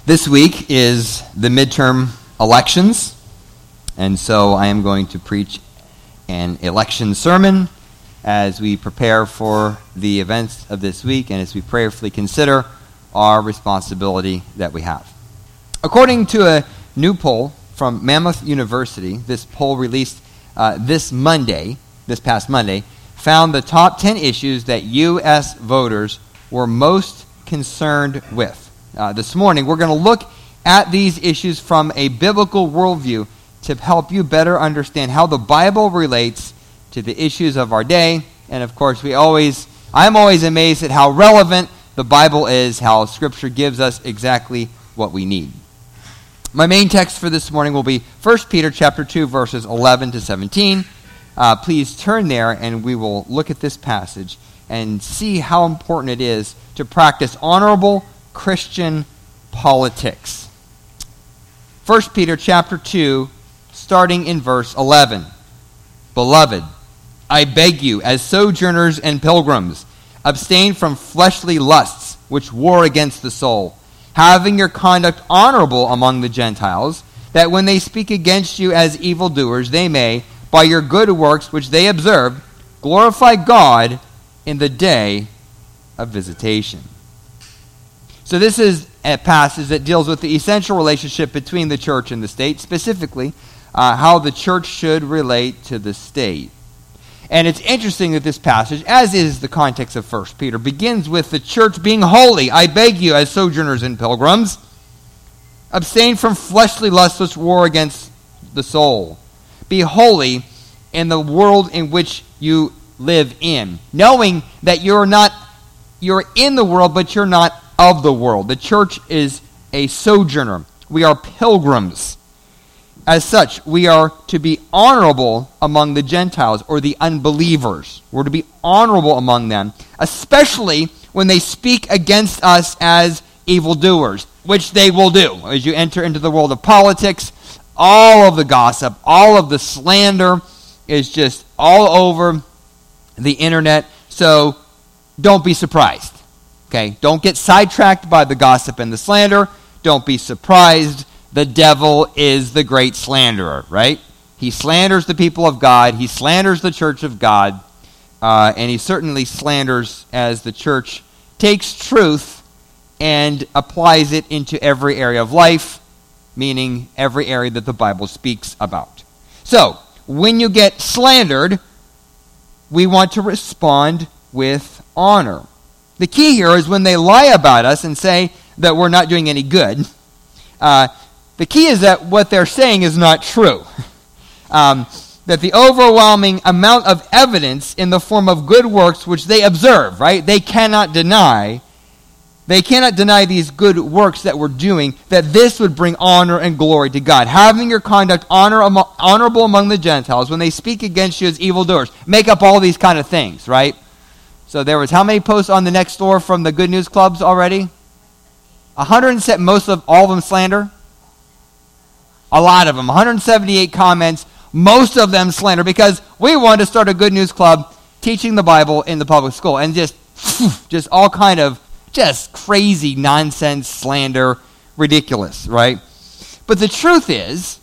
This week is the midterm elections, and so I am going to preach an election sermon as we prepare for the events of this week and as we prayerfully consider our responsibility that we have. According to a new poll from Monmouth University, this poll released this past Monday, found the top 10 issues that U.S. voters were most concerned with. This morning, we're going to look at these issues from a biblical worldview to help you better understand how the Bible relates to the issues of our day. And of course, I'm always amazed at how relevant the Bible is, how Scripture gives us exactly what we need. My main text for this morning will be 1 Peter chapter 2, verses 11 to 17. Please turn there and we will look at this passage and see how important it is to practice honorable Christian politics. 1 Peter chapter 2, starting in verse 11. Beloved, I beg you, as sojourners and pilgrims, abstain from fleshly lusts which war against the soul, having your conduct honorable among the Gentiles, that when they speak against you as evildoers, they may, by your good works which they observe, glorify God in the day of visitation. So this is a passage that deals with the essential relationship between the church and the state, specifically how the church should relate to the state. And it's interesting that this passage, as is the context of 1 Peter, begins with the church being holy. I beg you, as sojourners and pilgrims, abstain from fleshly lusts which war against the soul. Be holy in the world in which you live in, knowing that you're in the world, but you're not of the world. The church is a sojourner. We are pilgrims. As such, we are to be honorable among the Gentiles or the unbelievers. We're to be honorable among them, especially when they speak against us as evildoers, which they will do. As you enter into the world of politics, all of the gossip, all of the slander is just all over the internet. So don't be surprised. Okay, don't get sidetracked by the gossip and the slander. Don't be surprised. The devil is the great slanderer, right? He slanders the people of God. He slanders the church of God. And he certainly slanders as the church takes truth and applies it into every area of life, meaning every area that the Bible speaks about. So, when you get slandered, we want to respond with honor. The key here is when they lie about us and say that we're not doing any good, the key is that what they're saying is not true. That the overwhelming amount of evidence in the form of good works which they observe, right? They cannot deny these good works that we're doing, that this would bring honor and glory to God. Having your conduct honorable among the Gentiles when they speak against you as evildoers. Make up all these kind of things, right? So there was how many posts on the next door from the Good News Clubs already? 107, all of them slander? A lot of them. 178 comments, most of them slander, because we wanted to start a Good News Club teaching the Bible in the public school, and just all kind of just crazy nonsense, slander, ridiculous, right? But the truth is,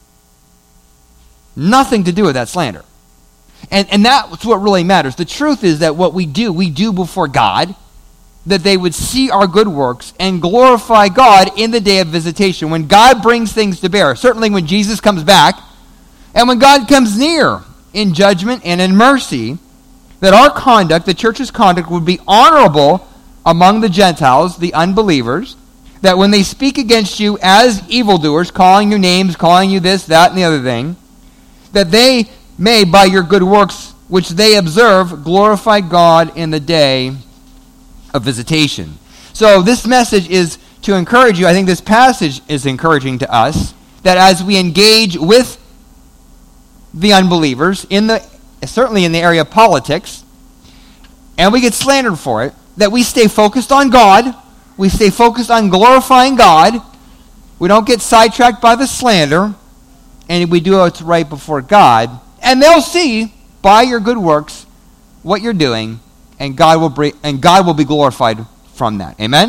nothing to do with that slander. And that's what really matters. The truth is that what we do before God, that they would see our good works and glorify God in the day of visitation, when God brings things to bear, certainly when Jesus comes back, and when God comes near in judgment and in mercy, that our conduct, the church's conduct, would be honorable among the Gentiles, the unbelievers, that when they speak against you as evildoers, calling you names, calling you this, that, and the other thing, that they may, by your good works which they observe, glorify God in the day of visitation. So this message is to encourage you. I think this passage is encouraging to us, that as we engage with the unbelievers, certainly in the area of politics, and we get slandered for it, that we stay focused on God, we stay focused on glorifying God, we don't get sidetracked by the slander, and we do what's right before God, and they'll see by your good works what you're doing, and God will be glorified from that. Amen?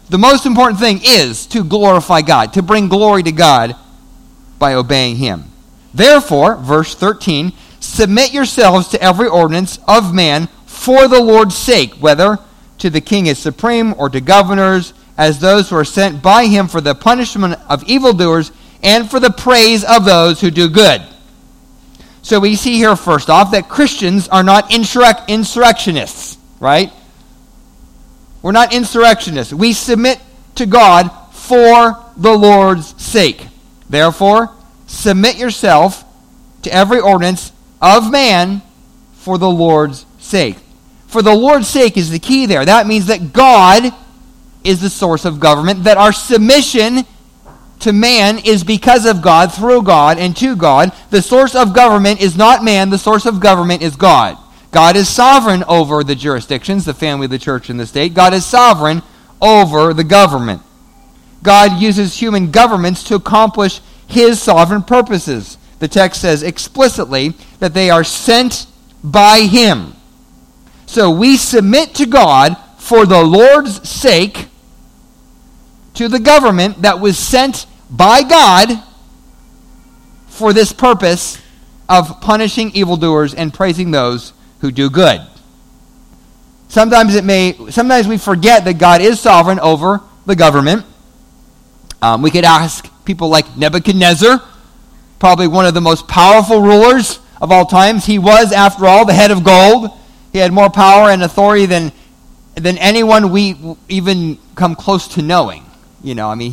the most important thing is to glorify God, to bring glory to God by obeying him. Therefore, verse 13, submit yourselves to every ordinance of man for the Lord's sake, whether to the king as supreme or to governors, as those who are sent by him for the punishment of evildoers and for the praise of those who do good. So we see here, first off, that Christians are not insurrectionists, right? We're not insurrectionists. We submit to God for the Lord's sake. Therefore, submit yourself to every ordinance of man for the Lord's sake. For the Lord's sake is the key there. That means that God is the source of government, that our submission to man is because of God, through God, and to God. The source of government is not man. The source of government is God. God is sovereign over the jurisdictions, the family, the church, and the state. God is sovereign over the government. God uses human governments to accomplish his sovereign purposes. The text says explicitly that they are sent by him. So we submit to God for the Lord's sake to the government that was sent by God for this purpose of punishing evildoers and praising those who do good. Sometimes we forget that God is sovereign over the government. We could ask people like Nebuchadnezzar, probably one of the most powerful rulers of all times. He was, after all, the head of gold. He had more power and authority than anyone we even come close to knowing. You know, I mean,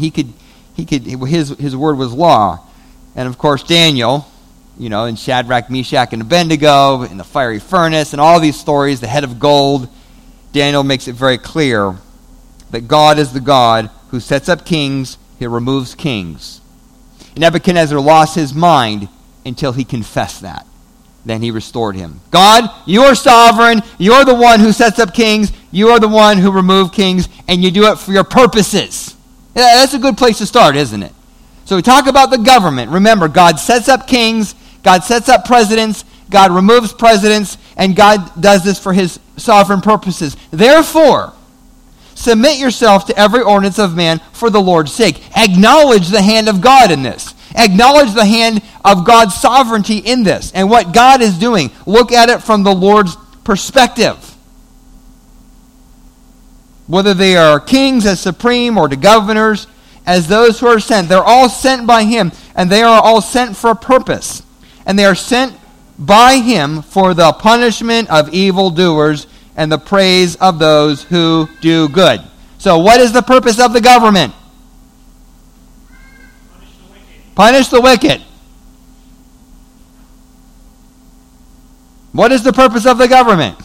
his word was law. And of course, Daniel, you know, in Shadrach, Meshach, and Abednego, in the fiery furnace, and all these stories, the head of gold, Daniel makes it very clear that God is the God who sets up kings, he removes kings. Nebuchadnezzar lost his mind until he confessed that. Then he restored him. God, you are sovereign. You are the one who sets up kings. You are the one who removes kings, and you do it for your purposes. Yeah, that's a good place to start, isn't it? So we talk about the government. Remember, God sets up kings. God sets up presidents. God removes presidents. And God does this for his sovereign purposes. Therefore, submit yourself to every ordinance of man for the Lord's sake. Acknowledge the hand of God in this. Acknowledge the hand of God's sovereignty in this and what God is doing. Look at it from the Lord's perspective. Whether they are kings as supreme or to governors, as those who are sent, they're all sent by him, and they are all sent for a purpose. And they are sent by him for the punishment of evildoers and the praise of those who do good. So what is the purpose of the government? Punish the wicked. What is the purpose of the government?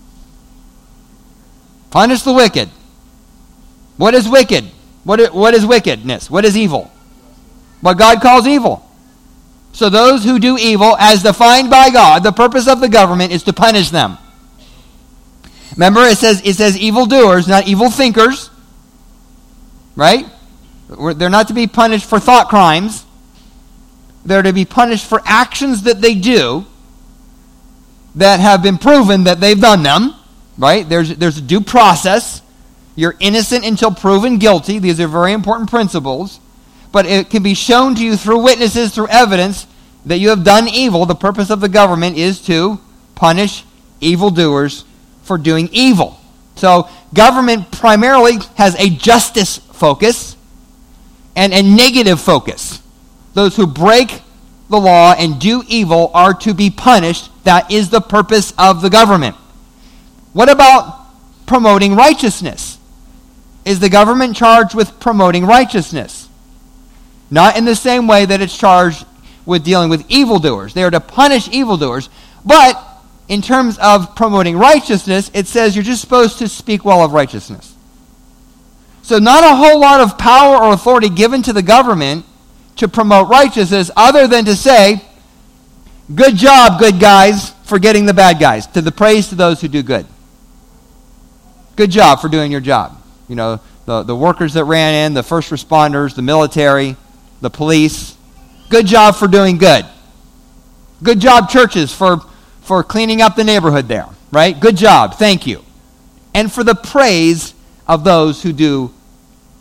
Punish the wicked. What is wicked? What is wickedness? What is evil? What God calls evil. So those who do evil, as defined by God, the purpose of the government is to punish them. Remember, it says evildoers, not evil thinkers. Right? They're not to be punished for thought crimes. They're to be punished for actions that they do that have been proven that they've done them. Right? There's a due process. You're innocent until proven guilty. These are very important principles. But it can be shown to you through witnesses, through evidence, that you have done evil. The purpose of the government is to punish evildoers for doing evil. So government primarily has a justice focus and a negative focus. Those who break the law and do evil are to be punished. That is the purpose of the government. What about promoting righteousness? Is the government charged with promoting righteousness? Not in the same way that it's charged with dealing with evildoers. They are to punish evildoers. But in terms of promoting righteousness, it says you're just supposed to speak well of righteousness. So not a whole lot of power or authority given to the government to promote righteousness other than to say, good job, good guys, for getting the bad guys. To the praise to those who do good. Good job for doing your job. You know, the workers that ran in, the first responders, the military, the police. Good job for doing good. Good job, churches, for cleaning up the neighborhood there, right? Good job. Thank you. And for the praise of those who do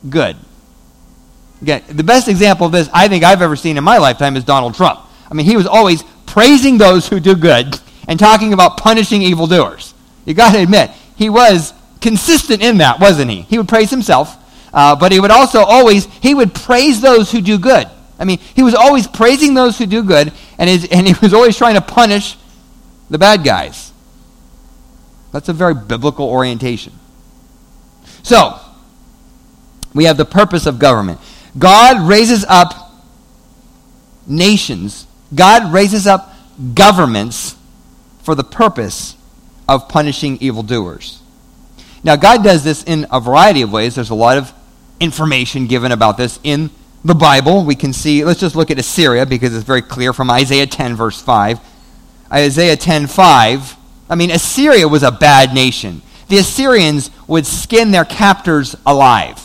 good. Again, the best example of this I think I've ever seen in my lifetime is Donald Trump. I mean, he was always praising those who do good and talking about punishing evildoers. You got to admit, he was consistent in that, wasn't he? He would praise himself, but he would also he would praise those who do good. I mean, he was always praising those who do good, and he was always trying to punish the bad guys. That's a very biblical orientation. So, we have the purpose of government. God raises up nations. God raises up governments for the purpose of punishing evildoers. Now, God does this in a variety of ways. There's a lot of information given about this in the Bible. We can see, let's just look at Assyria because it's very clear from Isaiah 10, verse 5. Isaiah 10:5. I mean, Assyria was a bad nation. The Assyrians would skin their captors alive.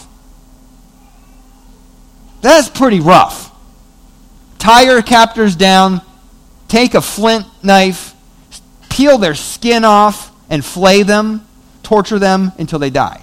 That's pretty rough. Tie your captors down, take a flint knife, peel their skin off, and flay them, torture them until they die.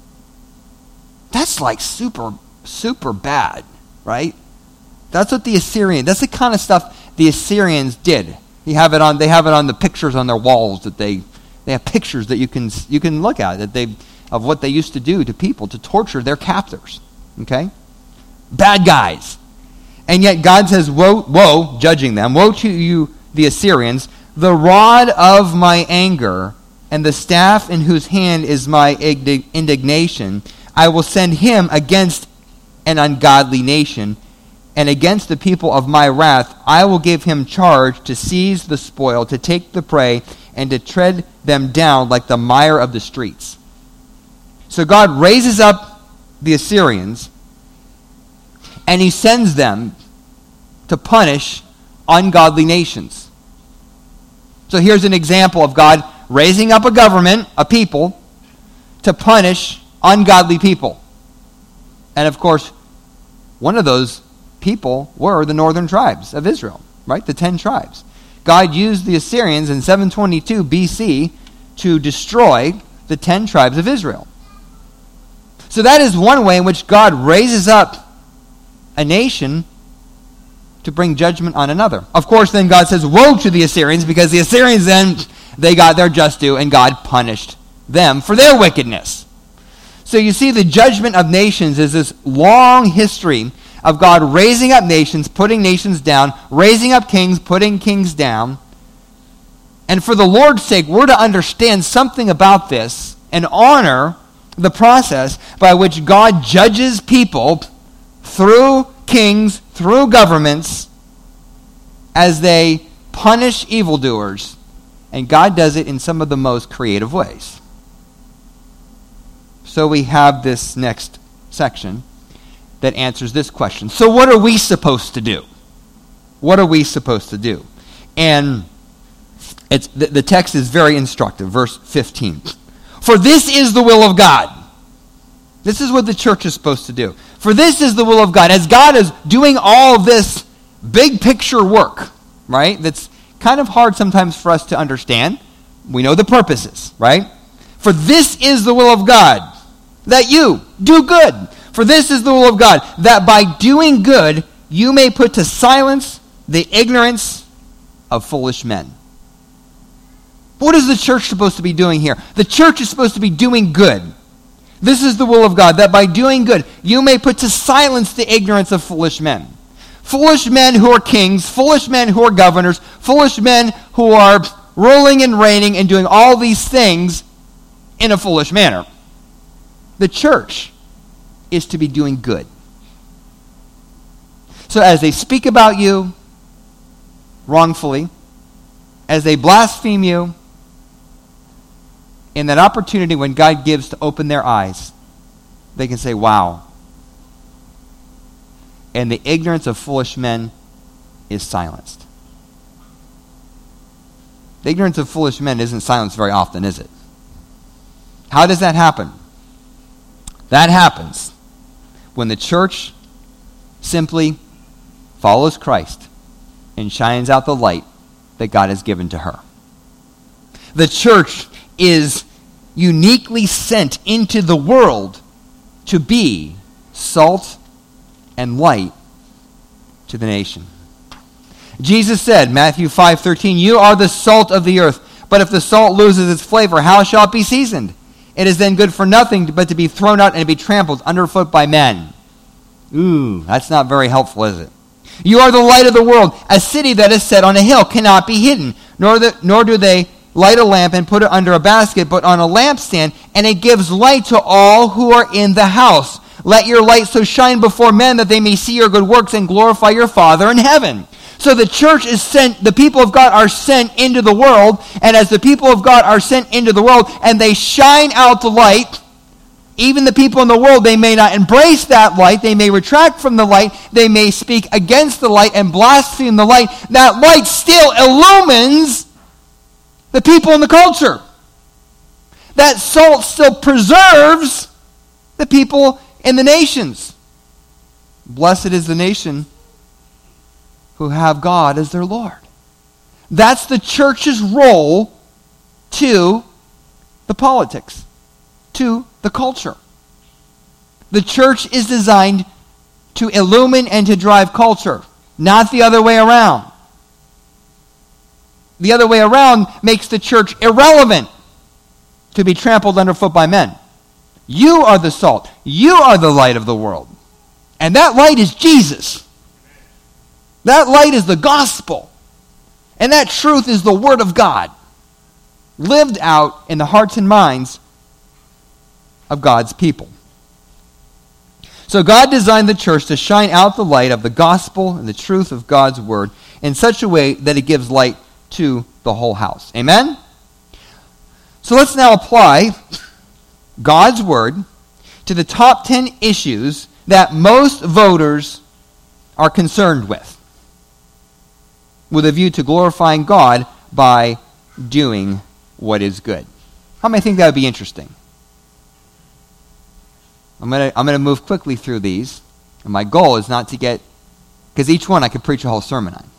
That's like super, super bad, right? That's what that's the kind of stuff the Assyrians did. They have it on the pictures on their walls that they have pictures that you can look at of what they used to do to people to torture their captors. Okay? Bad guys. And yet God says, woe, judging them, woe to you, the Assyrians, the rod of my anger and the staff in whose hand is my indignation, I will send him against an ungodly nation, and against the people of my wrath I will give him charge to seize the spoil, to take the prey, and to tread them down like the mire of the streets. So God raises up the Assyrians, and he sends them to punish ungodly nations. So here's an example of God raising up a government, a people, to punish ungodly people. And of course, one of those people were the northern tribes of Israel, right? The 10 tribes. God used the Assyrians in 722 BC to destroy the 10 tribes of Israel. So that is one way in which God raises up a nation to bring judgment on another. Of course, then God says, woe to the Assyrians, because the Assyrians then, they got their just due, and God punished them for their wickedness. So you see, the judgment of nations is this long history of God raising up nations, putting nations down, raising up kings, putting kings down. And for the Lord's sake, we're to understand something about this and honor the process by which God judges people through kings, through governments, as they punish evildoers. And God does it in some of the most creative ways. So we have this next section that answers this question. So what are we supposed to do? What are we supposed to do? And the text is very instructive. Verse 15. For this is the will of God. This is what the church is supposed to do. For this is the will of God. As God is doing all of this big picture work, right? That's kind of hard sometimes for us to understand. We know the purposes, right? For this is the will of God, that you do good. For this is the will of God, that by doing good, you may put to silence the ignorance of foolish men. What is the church supposed to be doing here? The church is supposed to be doing good. This is the will of God, that by doing good, you may put to silence the ignorance of foolish men. Foolish men who are kings, foolish men who are governors, foolish men who are ruling and reigning and doing all these things in a foolish manner. The church is to be doing good. So as they speak about you wrongfully, as they blaspheme you, in that opportunity when God gives to open their eyes, they can say, wow. And the ignorance of foolish men is silenced. The ignorance of foolish men isn't silenced very often, is it? How does that happen? That happens when the church simply follows Christ and shines out the light that God has given to her. The church is uniquely sent into the world to be salt and light to the nation. Jesus said, Matthew 5:13, "You are the salt of the earth, but if the salt loses its flavor, how shall it be seasoned? It is then good for nothing but to be thrown out and to be trampled underfoot by men." Ooh, that's not very helpful, is it? "You are the light of the world. A city that is set on a hill cannot be hidden, nor do they light a lamp and put it under a basket, but on a lampstand, and it gives light to all who are in the house. Let your light so shine before men that they may see your good works and glorify your Father in heaven." So the church is sent, the people of God are sent into the world, and as the people of God are sent into the world and they shine out the light, even the people in the world, they may not embrace that light, they may retract from the light, they may speak against the light and blaspheme the light. That light still illumines the people in the culture. That salt still preserves the people in the nations. Blessed is the nation who have God as their Lord. That's the church's role to the politics, to the culture. The church is designed to illumine and to drive culture, not the other way around. The other way around makes the church irrelevant, to be trampled underfoot by men. You are the salt. You are the light of the world. And that light is Jesus. That light is the gospel. And that truth is the word of God, lived out in the hearts and minds of God's people. So God designed the church to shine out the light of the gospel and the truth of God's word in such a way that it gives light to the whole house. Amen? So let's now apply God's word to the top 10 issues that most voters are concerned with a view to glorifying God by doing what is good. How many think that would be interesting? I'm going to move quickly through these, and my goal is not to get, because each one I could preach a whole sermon on.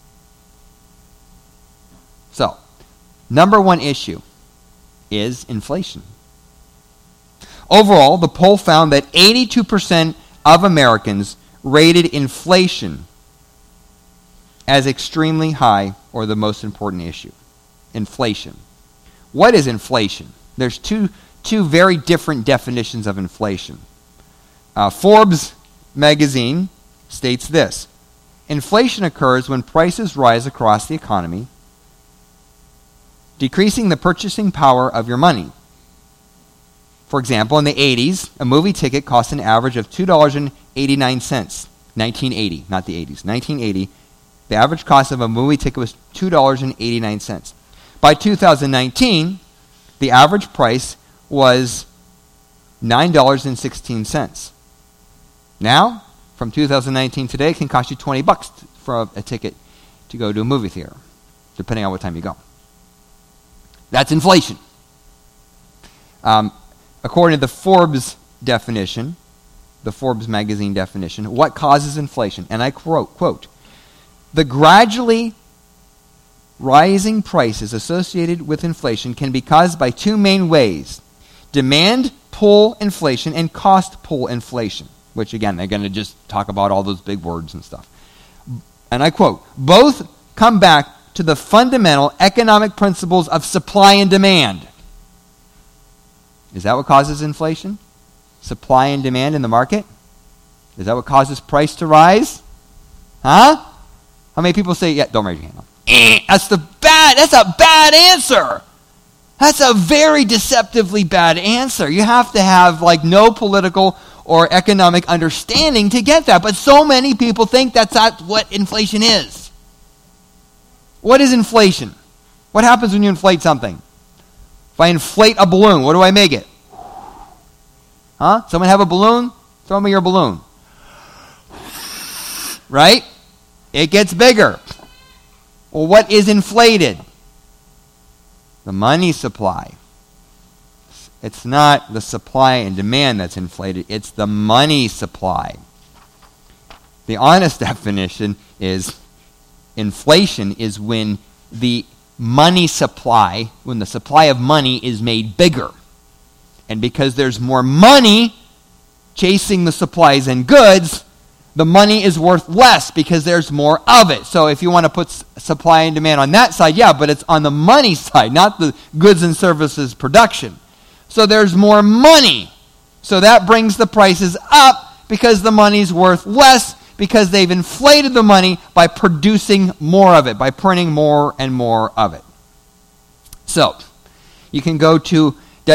So, number one issue is inflation. Overall, the poll found that 82% of Americans rated inflation as extremely high or the most important issue. Inflation. What is inflation? There's two very different definitions of inflation. Forbes magazine states this: inflation occurs when prices rise across the economy, decreasing the purchasing power of your money. For example, in the 80s, a movie ticket cost an average of $2.89. 1980, not the 80s. 1980, the average cost of a movie ticket was $2.89. By 2019, the average price was $9.16. Now, from 2019 today, it can cost you $20 for a ticket to go to a movie theater, depending on what time you go. That's inflation. According to the Forbes definition, the Forbes magazine definition, what causes inflation? And I quote, "The gradually rising prices associated with inflation can be caused by two main ways: demand pull inflation and cost pull inflation," which again, they're going to just talk about all those big words and stuff. And I quote, "Both come back to the fundamental economic principles of supply and demand." Is that what causes inflation? Supply and demand in the market? Is that what causes price to rise? Huh? How many people say, yeah, don't raise your hand. That's a bad answer. That's a very deceptively bad answer. You have to have no political or economic understanding to get that. But so many people think that's not what inflation is. What is inflation? What happens when you inflate something? If I inflate a balloon, what do I make it? Huh? Someone have a balloon? Throw me your balloon. Right? It gets bigger. Well, what is inflated? The money supply. It's not the supply and demand that's inflated. It's the money supply. The honest definition is inflation is when the money supply, when the supply of money is made bigger. And because there's more money, chasing the supplies and goods, the money is worth less because there's more of it. So if you want to put supply and demand on that side, yeah, but it's on the money side, not the goods and services production. So there's more money. So that brings the prices up because the money's worth less because they've inflated the money by producing more of it, by printing more and more of it. So you can go to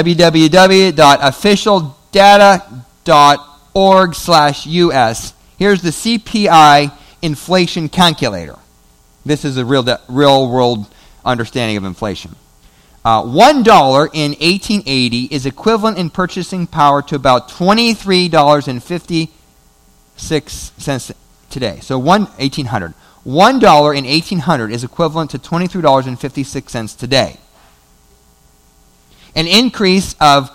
www.officialdata.org/US. Here's the CPI inflation calculator. This is a real world understanding of inflation. $1 in 1880 is equivalent in purchasing power to about $23.56 today. So $1 in 1800 is equivalent to $23.56 today. An increase of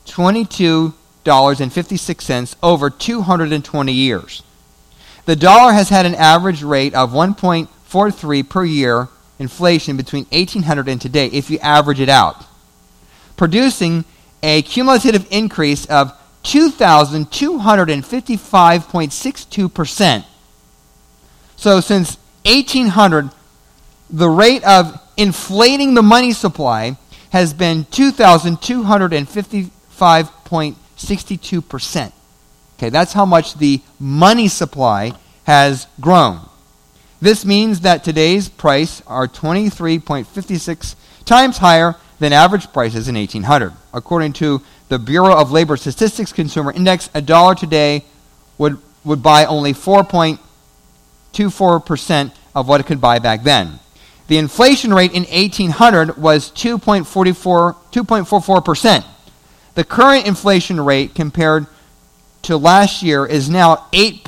$22.56 over 220 years. The dollar has had an average rate of 1.43 per year inflation between 1800 and today, if you average it out, producing a cumulative increase of 2,255.62%. So since 1800, the rate of inflating the money supply has been 2,255.62%. Okay, that's how much the money supply has grown. This means that today's price are 23.56 times higher than average prices in 1800. According to the Bureau of Labor Statistics Consumer Index, a dollar today would buy only 4.24% of what it could buy back then. The inflation rate in 1800 was 2.44%. The current inflation rate compared to last year is now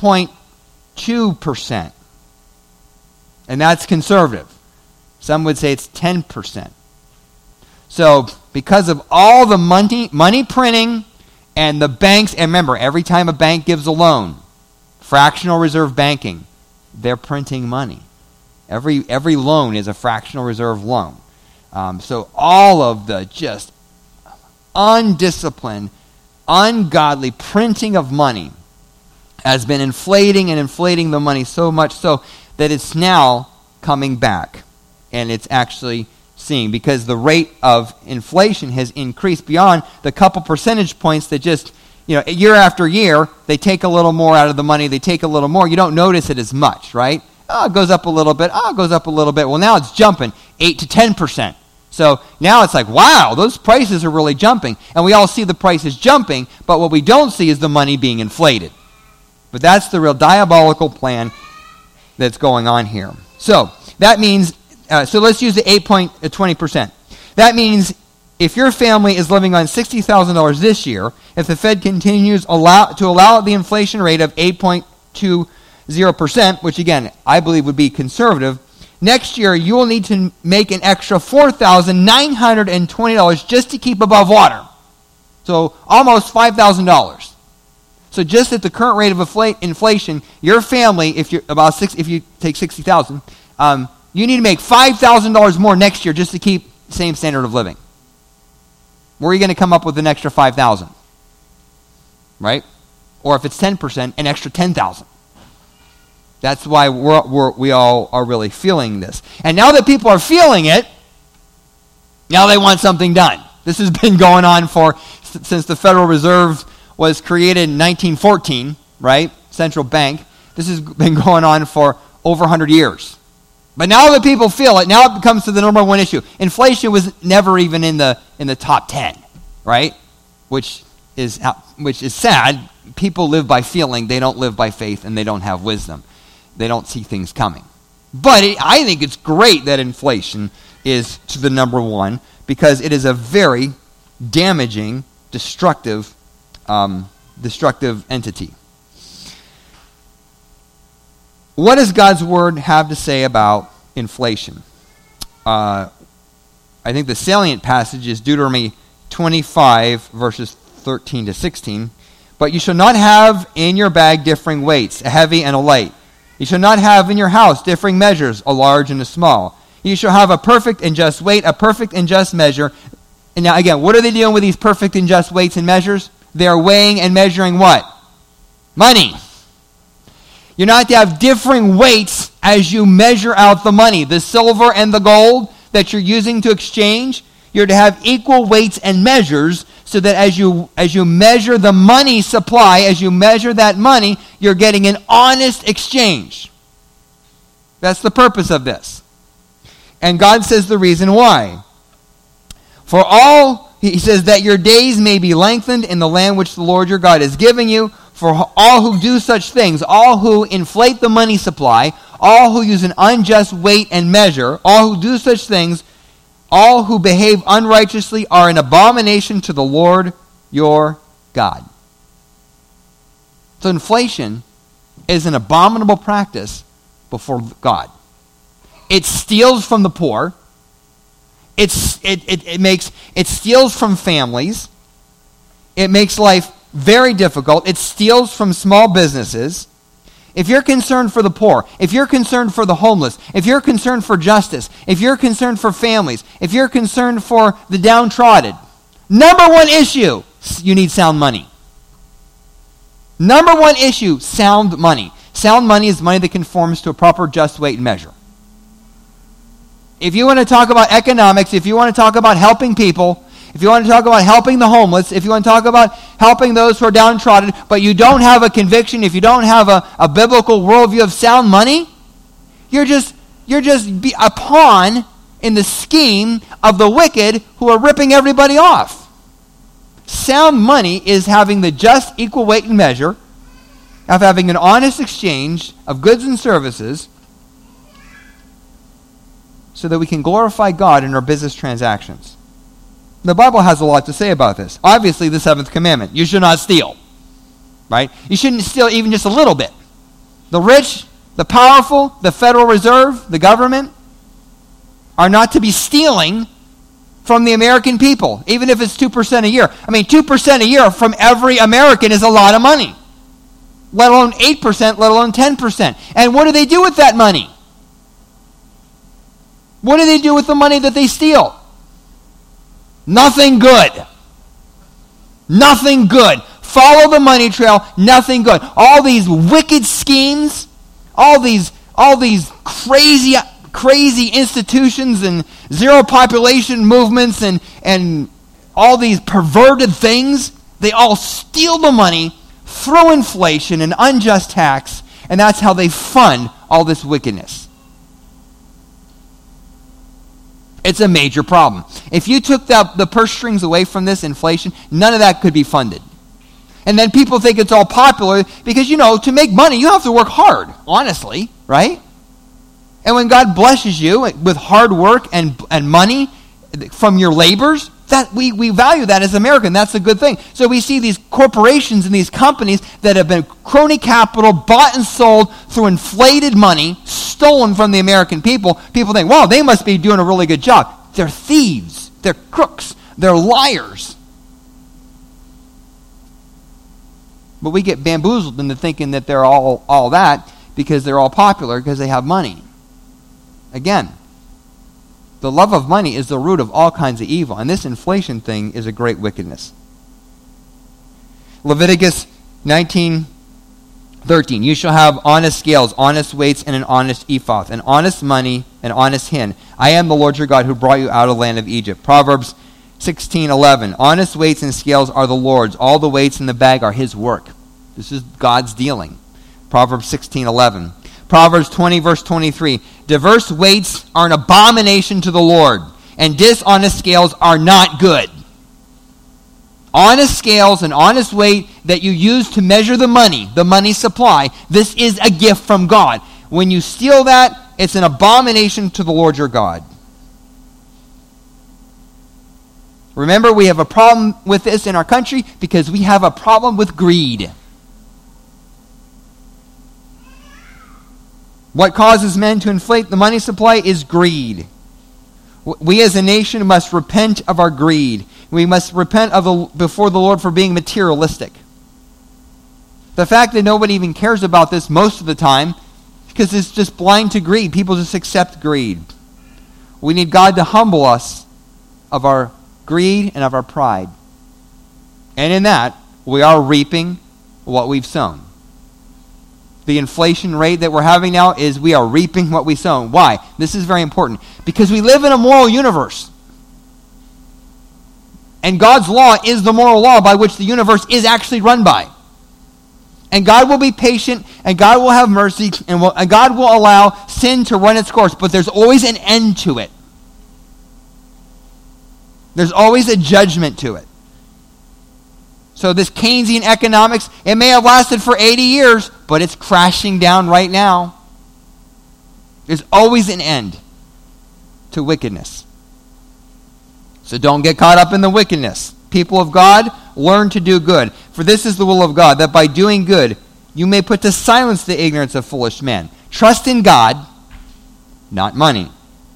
8.2%. And that's conservative. Some would say it's 10%. So because of all the money printing and the banks, and remember, every time a bank gives a loan, fractional reserve banking, they're printing money. Every loan is a fractional reserve loan. So all of the just undisciplined, ungodly printing of money has been inflating the money so much so that it's now coming back. And it's actually seeing, because the rate of inflation has increased beyond the couple percentage points that just, year after year, they take a little more out of the money, they take a little more. You don't notice it as much, right? Oh, it goes up a little bit. Oh, it goes up a little bit. Well, now it's jumping 8 to 10%. So now it's like, wow, those prices are really jumping. And we all see the prices jumping, but what we don't see is the money being inflated. But that's the real diabolical plan that's going on here. So that means, so let's use the 8.20%. That means if your family is living on $60,000 this year, if the Fed continues to allow the inflation rate of 8.20%, which again, I believe would be conservative, next year you will need to make an extra $4,920 just to keep above water. So almost $5,000. So just at the current rate of inflation, your family, if you take $60,000, you need to make $5,000 more next year just to keep the same standard of living. Where are you going to come up with an extra $5,000? Right? Or if it's 10%, an extra $10,000. That's why we all are really feeling this. And now that people are feeling it, now they want something done. This has been going on since the Federal Reserve was created in 1914, right? Central bank. This has been going on for over 100 years. But now that people feel it, now it comes to the number one issue. Inflation was never even in the top 10, right? Which is sad. People live by feeling. They don't live by faith, and they don't have wisdom. They don't see things coming. But I think it's great that inflation is to the number one, because it is a very damaging, destructive entity. What does God's word have to say about inflation? I think the salient passage is Deuteronomy 25, verses 13 to 16. But you shall not have in your bag differing weights, a heavy and a light. You shall not have in your house differing measures, a large and a small. You shall have a perfect and just weight, a perfect and just measure. And now again, what are they doing with these perfect and just weights and measures? They are weighing and measuring what? Money. You're not to have differing weights as you measure out the money. The silver and the gold that you're using to exchange, you're to have equal weights and measures so that as you measure the money supply, as you measure that money, you're getting an honest exchange. That's the purpose of this. And God says the reason why. For all, he says, that your days may be lengthened in the land which the Lord your God is giving you. For all who do such things, all who inflate the money supply, all who use an unjust weight and measure, all who do such things, all who behave unrighteously are an abomination to the Lord your God. So inflation is an abominable practice before God. It steals from the poor. It steals from families. It makes life very difficult. It steals from small businesses. If you're concerned for the poor, if you're concerned for the homeless, if you're concerned for justice, if you're concerned for families, if you're concerned for the downtrodden, number one issue, you need sound money. Number one issue, sound money. Sound money is money that conforms to a proper just weight and measure. If you want to talk about economics, if you want to talk about helping people, if you want to talk about helping the homeless, if you want to talk about helping those who are downtrodden, but you don't have a conviction, if you don't have a biblical worldview of sound money, you're just a pawn in the scheme of the wicked who are ripping everybody off. Sound money is having the just equal weight and measure, of having an honest exchange of goods and services, so that we can glorify God in our business transactions. The Bible has a lot to say about this. Obviously, the seventh commandment, you should not steal. Right? You shouldn't steal even just a little bit. The rich, the powerful, the Federal Reserve, the government, are not to be stealing from the American people, even if it's 2% a year. I mean, 2% a year from every American is a lot of money. Let alone 8%, let alone 10%. And what do they do with that money? What do they do with the money that they steal? Nothing good. Nothing good. Follow the money trail, nothing good. All these wicked schemes, all these crazy institutions and zero population movements and all these perverted things, they all steal the money through inflation and unjust tax, and that's how they fund all this wickedness. It's a major problem. If you took the purse strings away from this inflation, none of that could be funded. And then people think it's all popular because, to make money, you have to work hard, honestly, right? And when God blesses you with hard work and money from your labors, that we value that as American. That's a good thing. So we see these corporations and these companies that have been crony capital, bought and sold through inflated money, stolen from the American people. People think, wow, they must be doing a really good job. They're thieves. They're crooks. They're liars. But we get bamboozled into thinking that they're all that because they're all popular because they have money. Again, the love of money is the root of all kinds of evil, and this inflation thing is a great wickedness. Leviticus 19:13, you shall have honest scales, honest weights, and an honest ephah, and honest money, and honest hin. I am the Lord your God who brought you out of the land of Egypt. Proverbs 16:11, honest weights and scales are the Lord's. All the weights in the bag are his work. This is God's dealing. Proverbs 16:11. Proverbs 20, verse 23, diverse weights are an abomination to the Lord, and dishonest scales are not good. Honest scales and honest weight that you use to measure the money supply, this is a gift from God. When you steal that, it's an abomination to the Lord your God. Remember, we have a problem with this in our country because we have a problem with greed. What causes men to inflate the money supply is greed. We as a nation must repent of our greed. We must repent before the Lord for being materialistic. The fact that nobody even cares about this most of the time because it's just blind to greed. People just accept greed. We need God to humble us of our greed and of our pride. And in that, we are reaping what we've sown. the inflation rate that we're having now is we are reaping what we sow. Why? This is very important. Because we live in a moral universe. And God's law is the moral law by which the universe is actually run by. And God will be patient, and God will have mercy, and God will allow sin to run its course. But there's always an end to it. There's always a judgment to it. So this Keynesian economics, it may have lasted for 80 years, but it's crashing down right now. There's always an end to wickedness. So don't get caught up in the wickedness. People of God, learn to do good. For this is the will of God, that by doing good, you may put to silence the ignorance of foolish men. Trust in God, not money.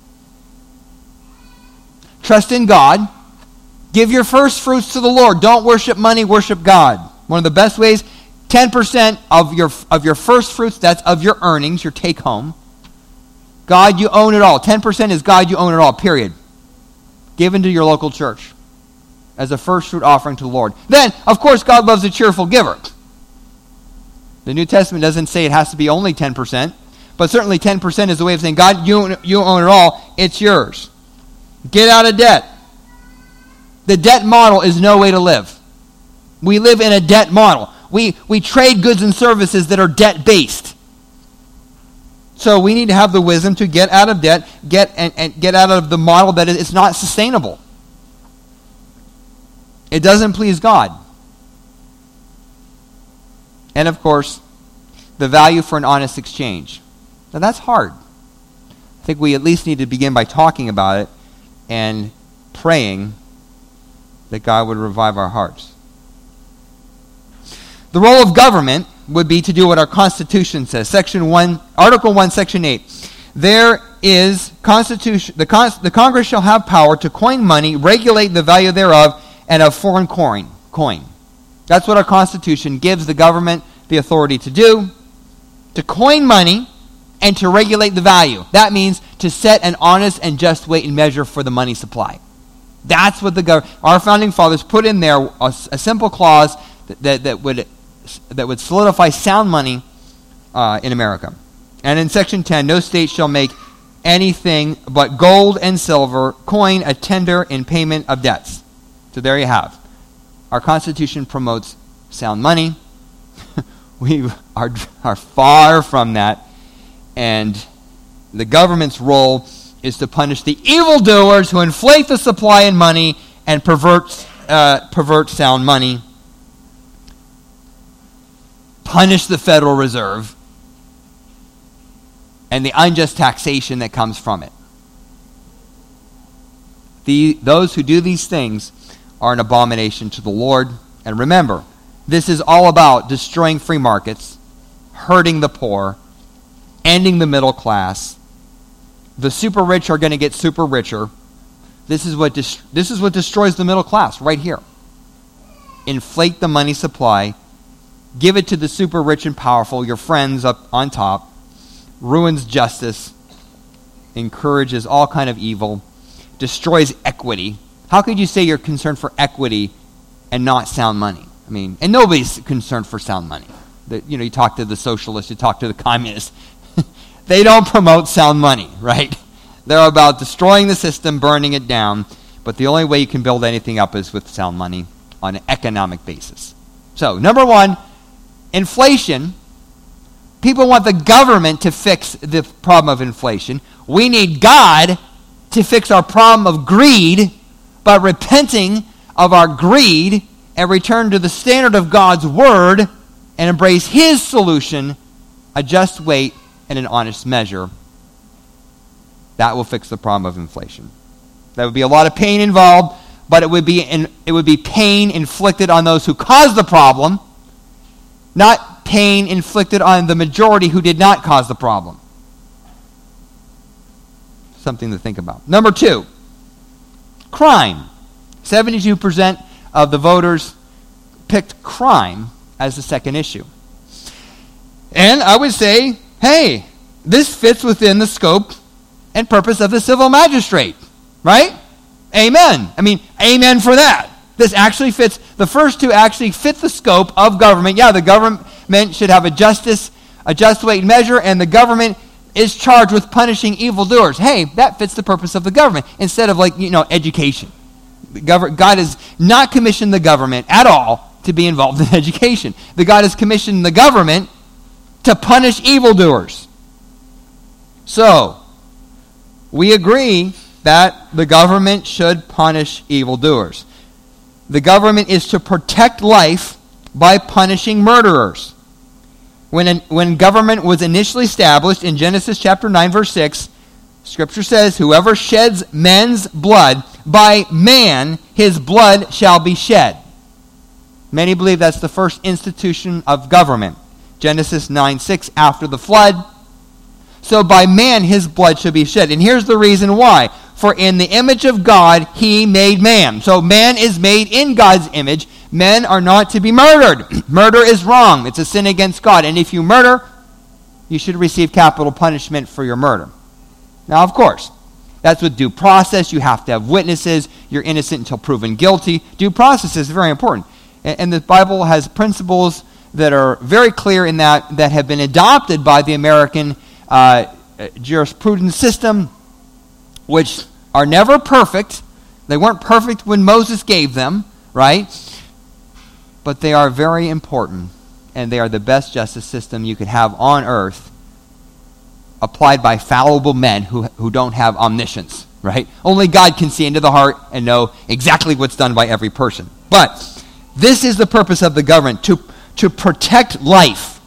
Trust in God. Give your first fruits to the Lord. Don't worship money, worship God. One of the best ways, 10% of your first fruits, that's of your earnings, your take home. God, you own it all. 10% is God, you own it all, period. Given to your local church as a first fruit offering to the Lord. Then, of course, God loves a cheerful giver. The New Testament doesn't say it has to be only 10%, but certainly 10% is a way of saying, God, you own it all. It's yours. Get out of debt. The debt model is no way to live. We live in a debt model. We trade goods and services that are debt-based. So we need to have the wisdom to get out of debt, get out of the model that it's not sustainable. It doesn't please God. And of course, the value for an honest exchange. Now that's hard. I think we at least need to begin by talking about it and praying that God would revive our hearts. The role of government would be to do what our Constitution says. Article 1, Section 8. There is Constitution. The Congress shall have power to coin money, regulate the value thereof, and of foreign coin. That's what our Constitution gives the government the authority to do. To coin money and to regulate the value. That means to set an honest and just weight and measure for the money supply. That's what our founding fathers put in there, a simple clause that would solidify sound money in America. And in Section 10, no state shall make anything but gold and silver coin a tender in payment of debts. So there you have. Our Constitution promotes sound money. We are far from that. And the government's role is to punish the evildoers who inflate the supply in money and pervert sound money. Punish the Federal Reserve and the unjust taxation that comes from it. Those who do these things are an abomination to the Lord. And remember, this is all about destroying free markets, hurting the poor, ending the middle class. The super rich are going to get super richer. This is what destroys the middle class right here. Inflate the money supply. Give it to the super rich and powerful, your friends up on top. Ruins justice. Encourages all kind of evil. Destroys equity. How could you say you're concerned for equity and not sound money? I mean, and nobody's concerned for sound money. You talk to the socialists, you talk to the communists. They don't promote sound money, right? They're about destroying the system, burning it down. But the only way you can build anything up is with sound money on an economic basis. So, number one, inflation. People want the government to fix the problem of inflation. We need God to fix our problem of greed by repenting of our greed and return to the standard of God's word and embrace his solution, a just weight and an honest measure. That will fix the problem of inflation. There would be a lot of pain involved, but it would be pain inflicted on those who caused the problem, not pain inflicted on the majority who did not cause the problem. Something to think about. Number two, crime. 72% of the voters picked crime as the second issue. And I would say, hey, this fits within the scope and purpose of the civil magistrate, right? Amen. I mean, amen for that. This actually fits, the first two actually fit the scope of government. Yeah, the government should have a justice a just weight and measure, and the government is charged with punishing evildoers. Hey, that fits the purpose of the government instead of education. God has not commissioned the government at all to be involved in education. God has commissioned the government to punish evildoers. So, we agree that the government should punish evildoers. The government is to protect life by punishing murderers. When government was initially established in Genesis chapter 9, verse 6, Scripture says, "Whoever sheds men's blood, by man his blood shall be shed." Many believe that's the first institution of government. Genesis 9:6, after the flood. So by man his blood should be shed. And here's the reason why. For in the image of God he made man. So man is made in God's image. Men are not to be murdered. Murder is wrong. It's a sin against God. And if you murder, you should receive capital punishment for your murder. Now, of course, that's with due process. You have to have witnesses. You're innocent until proven guilty. Due process is very important. And the Bible has principles that are very clear in that have been adopted by the American jurisprudence system, which are never perfect. They weren't perfect when Moses gave them, right? But they are very important, and they are the best justice system you could have on earth, applied by fallible men who don't have omniscience, right? Only God can see into the heart and know exactly what's done by every person. But this is the purpose of the government, to protect life.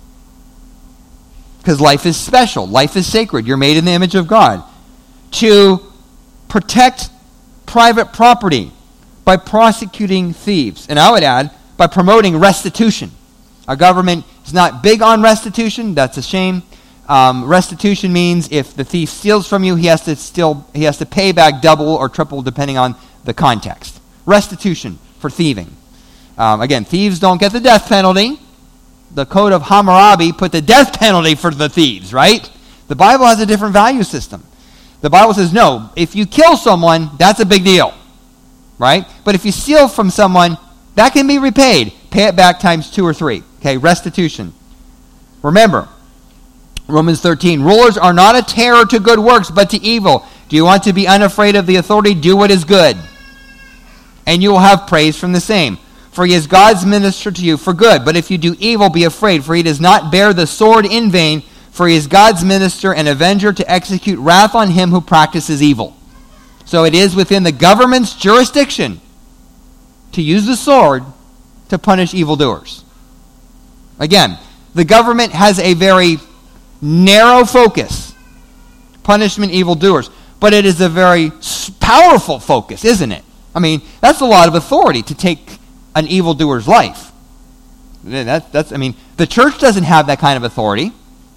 Because life is special. Life is sacred. You're made in the image of God. To protect private property by prosecuting thieves. And I would add, by promoting restitution. Our government is not big on restitution. That's a shame. Restitution means if the thief steals from you, he has to pay back double or triple depending on the context. Restitution for thieving. Again, thieves don't get the death penalty. The Code of Hammurabi put the death penalty for the thieves, right? The Bible has a different value system. The Bible says, no, if you kill someone, that's a big deal, right? But if you steal from someone, that can be repaid. Pay it back times 2 or 3. Okay, restitution. Remember, Romans 13, rulers are not a terror to good works, but to evil. Do you want to be unafraid of the authority? Do what is good, and you will have praise from the same. For he is God's minister to you for good. But if you do evil, be afraid, for he does not bear the sword in vain, for he is God's minister and avenger to execute wrath on him who practices evil. So it is within the government's jurisdiction to use the sword to punish evildoers. Again, the government has a very narrow focus, punishment evildoers, but it is a very powerful focus, isn't it? I mean, that's a lot of authority to take an evildoer's life. The church doesn't have that kind of authority.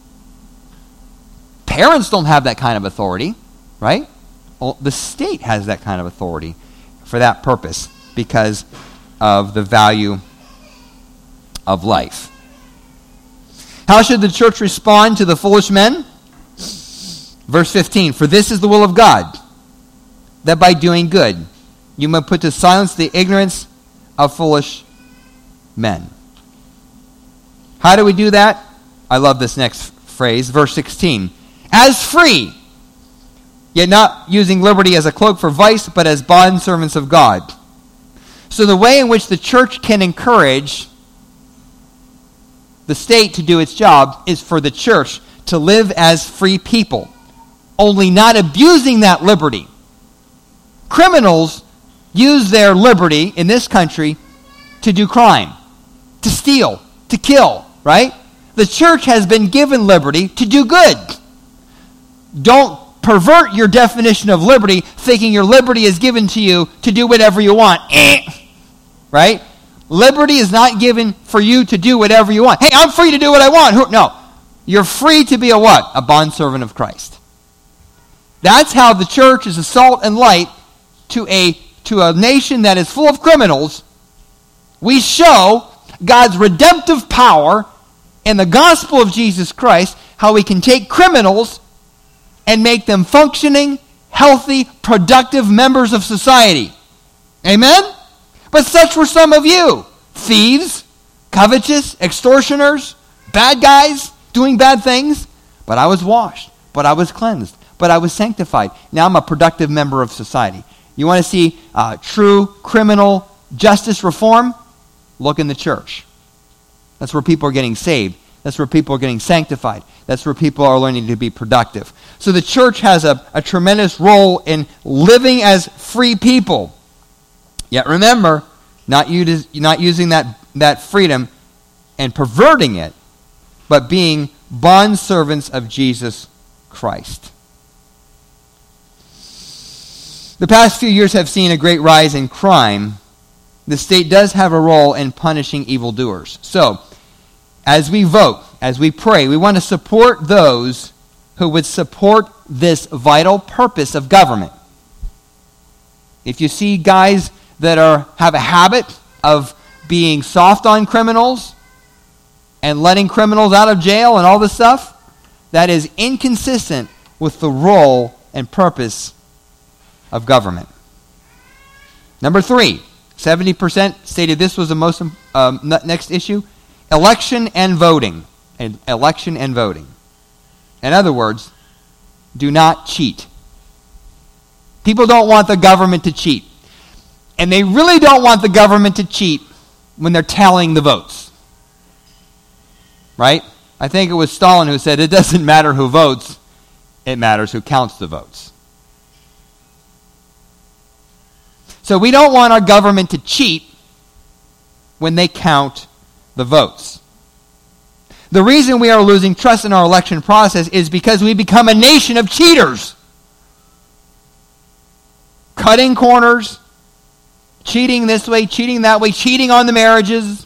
Parents don't have that kind of authority, right? Well, the state has that kind of authority for that purpose because of the value of life. How should the church respond to the foolish men? Verse 15, for this is the will of God, that by doing good you may put to silence the ignorance of foolish men. How do we do that? I love this next phrase, verse 16. As free, yet not using liberty as a cloak for vice, but as bondservants of God. So the way in which the church can encourage the state to do its job is for the church to live as free people, only not abusing that liberty. Criminals use their liberty in this country to do crime, to steal, to kill, right? The church has been given liberty to do good. Don't pervert your definition of liberty thinking your liberty is given to you to do whatever you want. Right? Liberty is not given for you to do whatever you want. Hey, I'm free to do what I want. No. You're free to be a what? A bondservant of Christ. That's how the church is a salt and light to a nation that is full of criminals. We show God's redemptive power in the gospel of Jesus Christ, how we can take criminals and make them functioning, healthy, productive members of society. Amen? But such were some of you. Thieves, covetous, extortioners, bad guys. doing bad things, but I was washed, but I was cleansed, but I was sanctified. Now I'm a productive member of society. You want to see true criminal justice reform? Look in the church. That's where people are getting saved. That's where people are getting sanctified. That's where people are learning to be productive. So the church has a tremendous role in living as free people. Yet remember, not using that freedom and perverting it, but being bondservants of Jesus Christ. The past few years have seen a great rise in crime. The state does have a role in punishing evildoers. So, as we vote, as we pray, we want to support those who would support this vital purpose of government. If you see guys that have a habit of being soft on criminals and letting criminals out of jail and all this stuff, that is inconsistent with the role and purpose of government. Number 3, 70% stated this was the most next issue, election and voting. Election and voting. In other words, do not cheat. People don't want the government to cheat. And they really don't want the government to cheat when they're tallying the votes. Right? I think it was Stalin who said it doesn't matter who votes, it matters who counts the votes. So we don't want our government to cheat when they count the votes. The reason we are losing trust in our election process is because we become a nation of cheaters. Cutting corners, cheating this way, cheating that way, cheating on the marriages,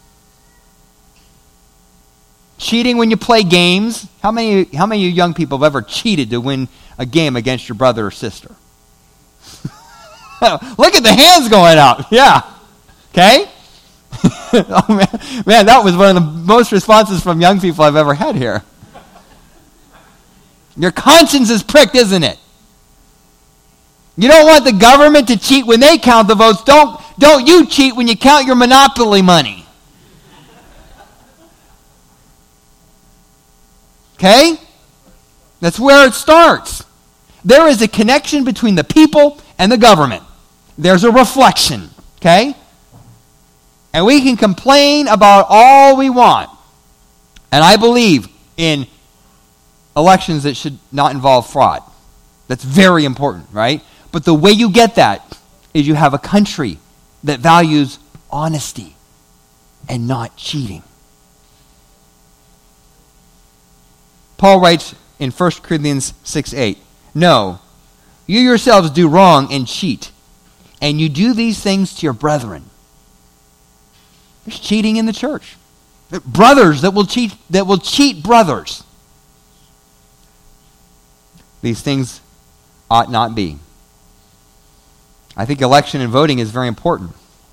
cheating when you play games. How many of you young people have ever cheated to win a game against your brother or sister? Look at the hands going out. Yeah. Okay? Oh, man, that was one of the most responses from young people I've ever had here. Your conscience is pricked, isn't it? You don't want the government to cheat when they count the votes. Don't you cheat when you count your Monopoly money. Okay? That's where it starts. There is a connection between the people and the government. There's a reflection. Okay? And we can complain about all we want. And I believe in elections that should not involve fraud. That's very important, right? But the way you get that is you have a country that values honesty and not cheating. Paul writes in 1 Corinthians 6:8, "No, you yourselves do wrong and cheat, and you do these things to your brethren." There's cheating in the church. Brothers that will cheat brothers. These things ought not be. I think election and voting is very important.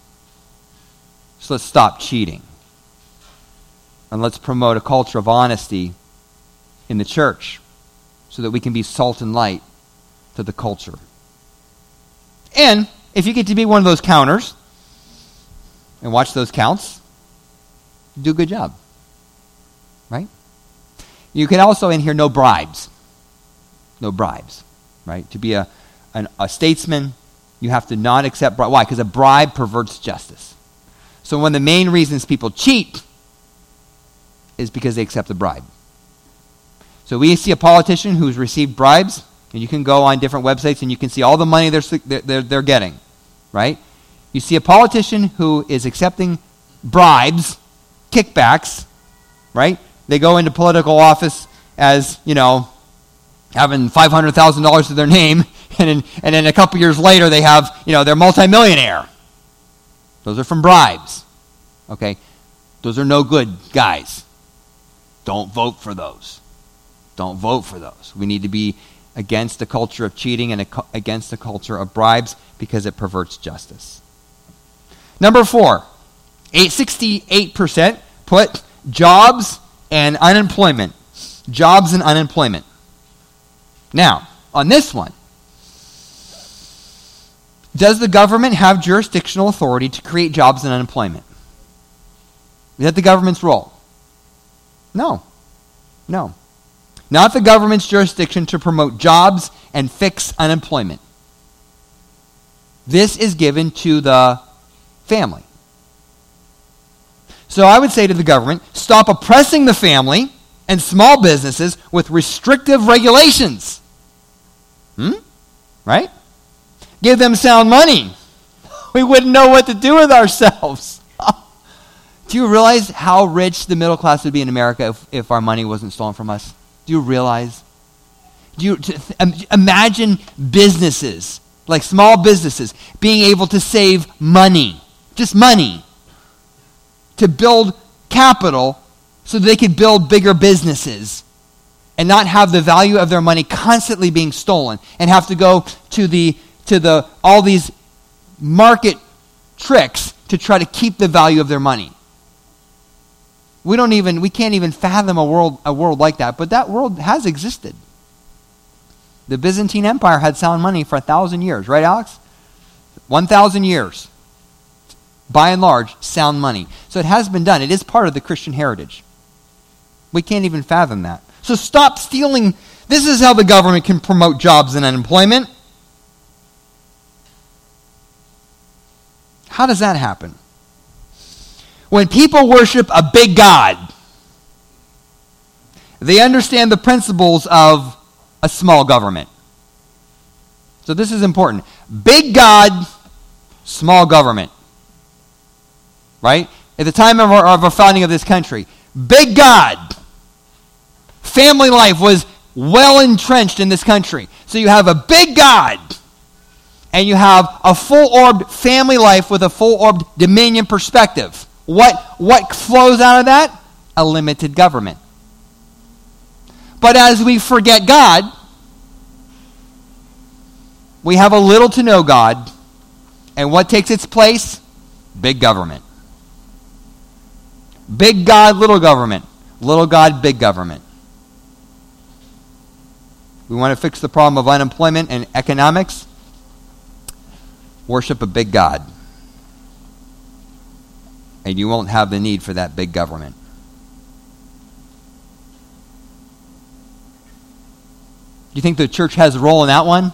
So let's stop cheating. And let's promote a culture of honesty in the church so that we can be salt and light to the culture. And if you get to be one of those counters and watch those counts, do a good job. Right? You can also in here no bribes. No bribes. Right? To be a statesman, you have to not accept bribe. Why? Because a bribe perverts justice. So one of the main reasons people cheat is because they accept a bribe. So we see a politician who's received bribes, and you can go on different websites and you can see all the money they're getting, right? You see a politician who is accepting bribes, kickbacks, right? They go into political office as, having $500,000 to their name, and then a couple years later they have, they're multimillionaire. Those are from bribes. Okay? Those are no good, guys. Don't vote for those. Don't vote for those. We need to be against the culture of cheating and against the culture of bribes because it perverts justice. Number 4, 68% put jobs and unemployment. Jobs and unemployment. Now, on this one, does the government have jurisdictional authority to create jobs and unemployment? Is that the government's role? No. No. Not the government's jurisdiction to promote jobs and fix unemployment. This is given to the family. So I would say to the government, stop oppressing the family and small businesses with restrictive regulations. Right? Give them sound money. We wouldn't know what to do with ourselves. Do you realize how rich the middle class would be in America if our money wasn't stolen from us? Do you realize? Imagine businesses, like small businesses, being able to save money, just money, to build capital so they could build bigger businesses and not have the value of their money constantly being stolen and have to go to all these market tricks to try to keep the value of their money. We can't even fathom a world like that, but that world has existed. The Byzantine Empire had sound money for 1,000 years, right, Alex? 1,000 years. By and large, sound money. So it has been done. It is part of the Christian heritage. We can't even fathom that. So stop stealing. This is how the government can promote jobs and unemployment. How does that happen? When people worship a big God, they understand the principles of a small government. So this is important. Big God, small government. Right? At the time of our founding of this country, big God. Family life was well entrenched in this country. So you have a big God, and you have a full-orbed family life with a full-orbed dominion perspective. What flows out of that? A limited government. But as we forget God, we have a little to no God, and what takes its place? Big government. Big God, little government. Little God, big government. We want to fix the problem of unemployment and economics. Worship a big God. And you won't have the need for that big government. Do you think the church has a role in that one?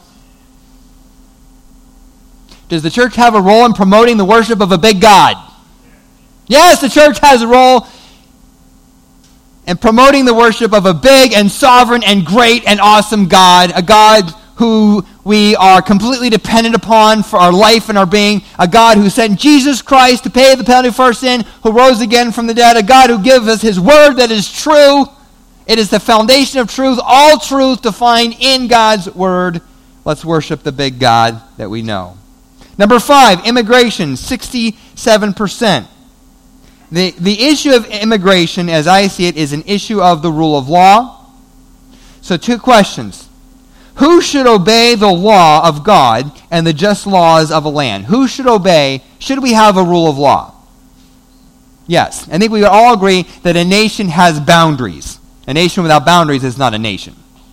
Does the church have a role in promoting the worship of a big God? Yes, the church has a role in promoting the worship of a big and sovereign and great and awesome God, a God who we are completely dependent upon for our life and our being, a God who sent Jesus Christ to pay the penalty for our sin, who rose again from the dead, a God who gives us his word that is true. It is the foundation of truth, all truth to find in God's word. Let's worship the big God that we know. Number 5, immigration, 67%. The issue of immigration, as I see it, is an issue of the rule of law. So 2 questions. Who should obey the law of God and the just laws of a land? Who should obey? Should we have a rule of law? Yes. I think we would all agree that a nation has boundaries. A nation without boundaries is not a nation.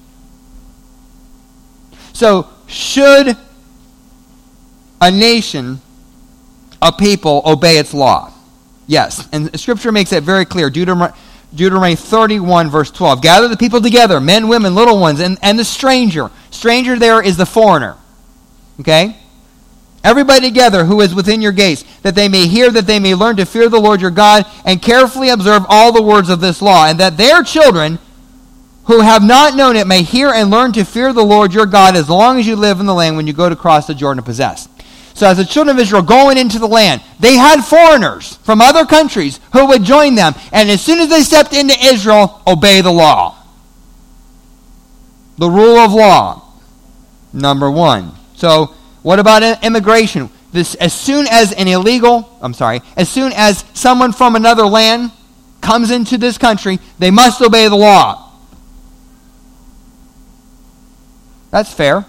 So, should a nation, a people, obey its law? Yes. And Scripture makes that very clear. Deuteronomy 31, verse 12. Gather the people together, men, women, little ones, and the stranger. Stranger there is the foreigner. Okay? Everybody together who is within your gates, that they may hear, that they may learn to fear the Lord your God, and carefully observe all the words of this law, and that their children who have not known it may hear and learn to fear the Lord your God as long as you live in the land when you go to cross the Jordan to possess. So as the children of Israel going into the land, they had foreigners from other countries who would join them. And as soon as they stepped into Israel, obey the law. The rule of law, number 1. So what about immigration? As soon as someone from another land comes into this country, they must obey the law. That's fair.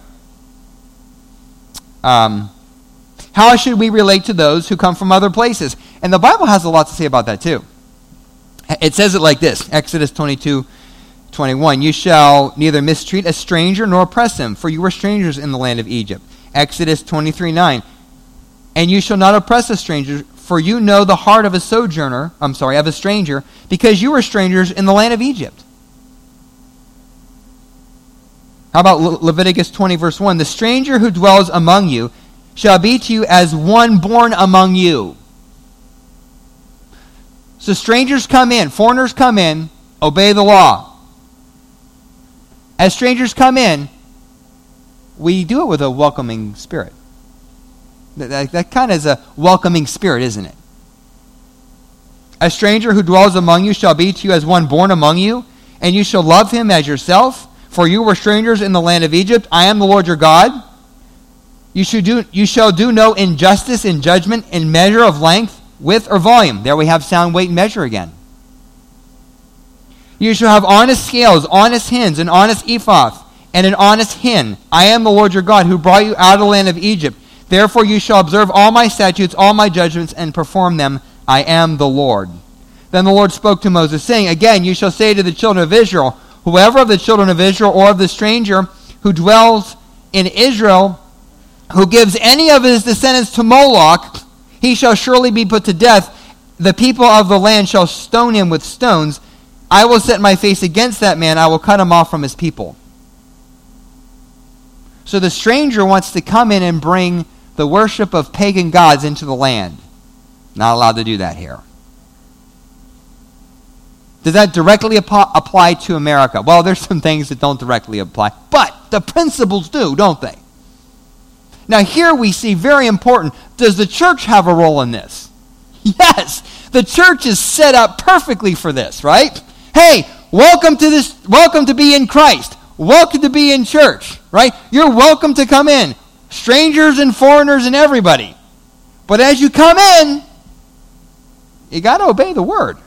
How should we relate to those who come from other places? And the Bible has a lot to say about that too. It says it like this, Exodus 22:21. You shall neither mistreat a stranger nor oppress him, for you were strangers in the land of Egypt. Exodus 23:9. And you shall not oppress a stranger, for you know the heart of a stranger, because you were strangers in the land of Egypt. How about Leviticus 20, verse 1? The stranger who dwells among you shall be to you as one born among you. So strangers come in, foreigners come in, obey the law. As strangers come in, we do it with a welcoming spirit. That kind of is a welcoming spirit, isn't it? A stranger who dwells among you shall be to you as one born among you, and you shall love him as yourself. For you were strangers in the land of Egypt. I am the Lord your God. You shall do no injustice in judgment, in measure of length, width, or volume. There we have sound, weight, and measure again. You shall have honest scales, honest hins, an honest ephah, and an honest hin. I am the Lord your God, who brought you out of the land of Egypt. Therefore you shall observe all my statutes, all my judgments, and perform them. I am the Lord. Then the Lord spoke to Moses, saying, Again, you shall say to the children of Israel, Whoever of the children of Israel or of the stranger who dwells in Israel, who gives any of his descendants to Moloch, he shall surely be put to death. The people of the land shall stone him with stones. I will set my face against that man. I will cut him off from his people. So the stranger wants to come in and bring the worship of pagan gods into the land. Not allowed to do that here. Does that directly apply to America? Well, there's some things that don't directly apply, but the principles do, don't they? Now here we see, very important, does the church have a role in this? Yes, the church is set up perfectly for this, right? Hey, welcome to be in Christ. Welcome to be in church, right? You're welcome to come in. Strangers and foreigners and everybody. But as you come in, you got to obey the word.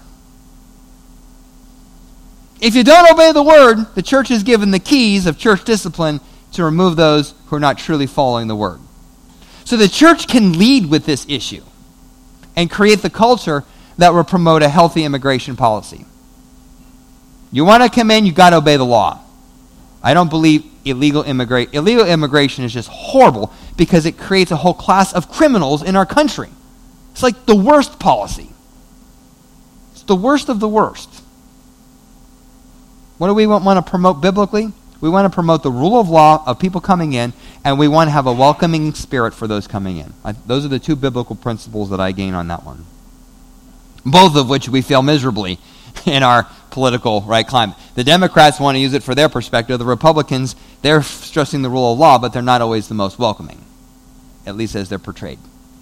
If you don't obey the word, the church is given the keys of church discipline to remove those who are not truly following the word. So the church can lead with this issue and create the culture that will promote a healthy immigration policy. You want to come in, you got to obey the law. I don't believe illegal immigration is just horrible because it creates a whole class of criminals in our country. It's like the worst policy. It's the worst of the worst. What do we want to promote biblically? We want to promote the rule of law of people coming in, and we want to have a welcoming spirit for those coming in. Those are the two biblical principles that I gain on that one. Both of which we fail miserably in our political climate. The Democrats want to use it for their perspective. The Republicans, they're stressing the rule of law, but they're not always the most welcoming, at least as they're portrayed.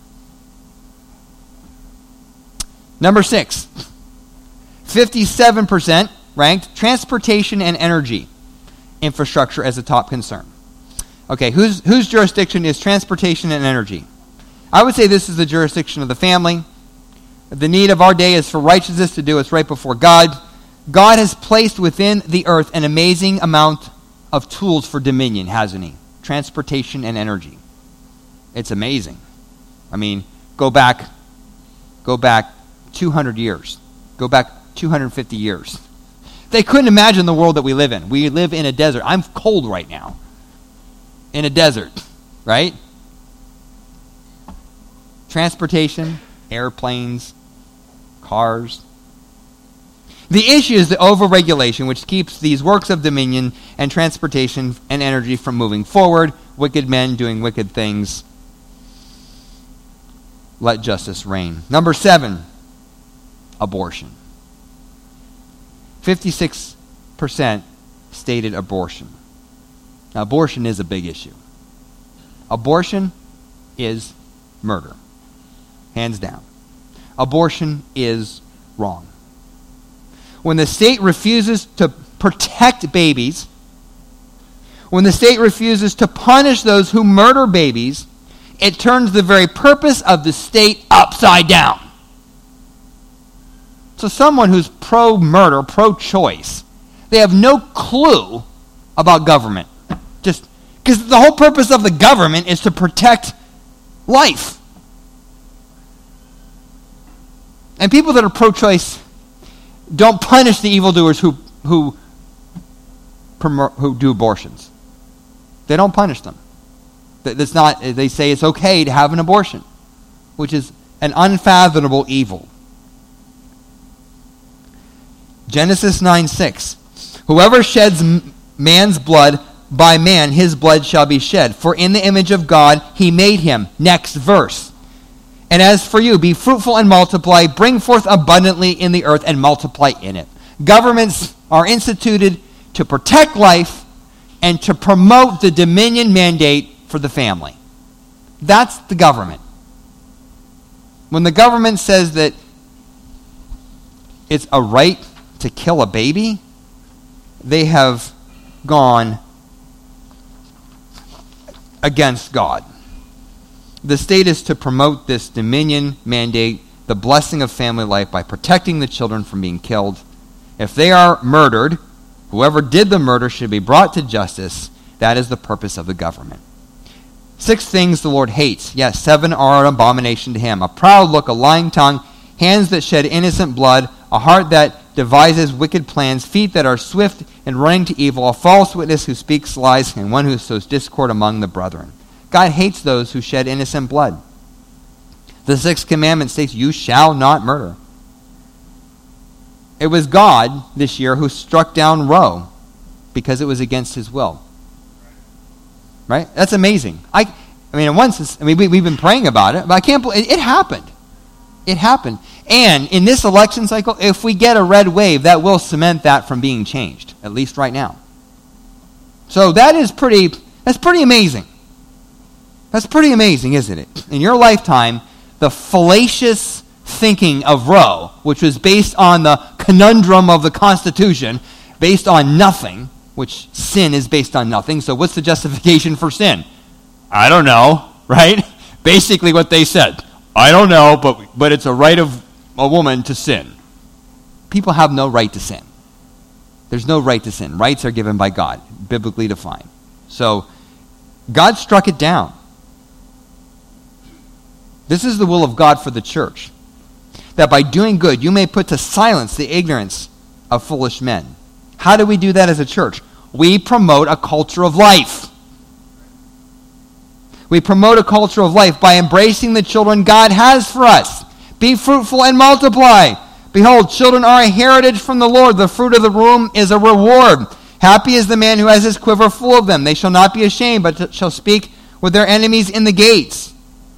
Number 6, 57% ranked transportation and energy infrastructure as a top concern. Okay, whose jurisdiction is transportation and energy? I would say this is the jurisdiction of the family. The need of our day is for righteousness to do what's right before God. God has placed within the earth an amazing amount of tools for dominion, hasn't he? Transportation and energy. It's amazing. I mean, go back 200 years. Go back 250 years. They couldn't imagine the world that we live in. We live in a desert. I'm cold right now. In a desert, right? Transportation, airplanes, cars. The issue is the overregulation, which keeps these works of dominion and transportation and energy from moving forward. Wicked men doing wicked things. Let justice reign. Number 7, abortion. 56% stated abortion. Now, abortion is a big issue. Abortion is murder. Hands down. Abortion is wrong. When the state refuses to protect babies, when the state refuses to punish those who murder babies, it turns the very purpose of the state upside down. So someone who's pro-murder, pro-choice, they have no clue about government. Just because the whole purpose of the government is to protect life. And people that are pro-choice don't punish the evildoers who do abortions. They don't punish them. That's not. They say it's okay to have an abortion, which is an unfathomable evil. Genesis 9:6. Whoever sheds man's blood, by man, his blood shall be shed. For in the image of God he made him. Next verse. And as for you, be fruitful and multiply, bring forth abundantly in the earth and multiply in it. Governments are instituted to protect life and to promote the dominion mandate for the family. That's the government. When the government says that it's a right to kill a baby, they have gone against God. The state is to promote this dominion mandate, the blessing of family life, by protecting the children from being killed. If they are murdered, whoever did the murder should be brought to justice. That is the purpose of the government. 6 things the Lord hates. Yes, 7 are an abomination to him. A proud look, a lying tongue, hands that shed innocent blood, a heart that devises wicked plans, feet that are swift in running to evil, a false witness who speaks lies, and one who sows discord among the brethren. God hates those who shed innocent blood. The 6th commandment states, you shall not murder. It was God this year who struck down Roe because it was against his will. Right? That's amazing. I mean, once we've been praying about it, but I can't believe it happened. It happened. And in this election cycle, if we get a red wave, that will cement that from being changed, at least right now. So that's pretty amazing. That's pretty amazing, isn't it? In your lifetime, the fallacious thinking of Roe, which was based on the conundrum of the Constitution, based on nothing, which sin is based on nothing. So what's the justification for sin? I don't know, right? Basically what they said. I don't know, but it's a right of a woman to sin. People have no right to sin. There's no right to sin. Rights are given by God, biblically defined. So God struck it down. This is the will of God for the church, that by doing good you may put to silence the ignorance of foolish men. How do we do that as a church? We promote a culture of life. We promote a culture of life by embracing the children God has for us. Be fruitful and multiply. Behold, children are a heritage from the Lord. The fruit of the womb is a reward. Happy is the man who has his quiver full of them. They shall not be ashamed, but shall speak with their enemies in the gates.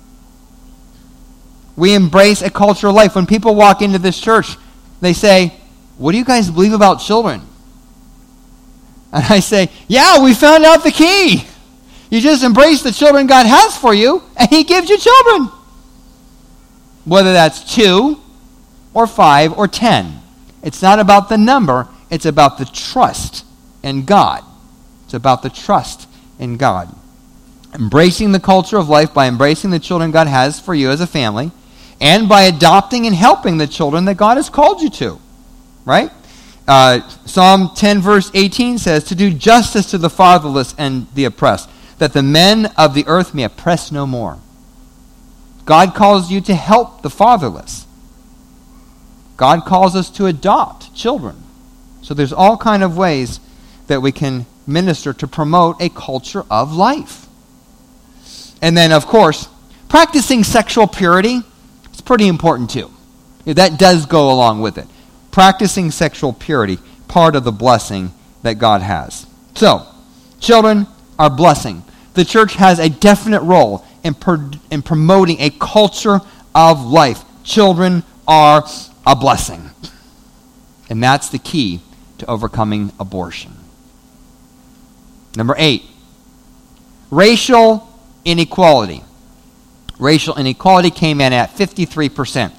We embrace a culture of life. When people walk into this church, they say, what do you guys believe about children? And I say, yeah, we found out the key. You just embrace the children God has for you, and he gives you children. Whether that's 2 or 5 or 10. It's not about the number. It's about the trust in God. It's about the trust in God. Embracing the culture of life by embracing the children God has for you as a family, and by adopting and helping the children that God has called you to. Right? Psalm 10 verse 18 says, to do justice to the fatherless and the oppressed, that the men of the earth may oppress no more. God calls you to help the fatherless. God calls us to adopt children. So there's all kind of ways that we can minister to promote a culture of life. And then, of course, practicing sexual purity is pretty important too. That does go along with it. Practicing sexual purity, part of the blessing that God has. So, children are blessing. The church has a definite role in promoting a culture of life. Children are a blessing. And that's the key to overcoming abortion. Number 8, racial inequality. Racial inequality came in at 53%.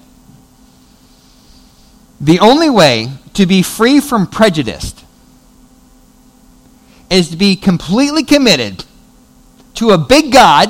The only way to be free from prejudice is to be completely committed to a big God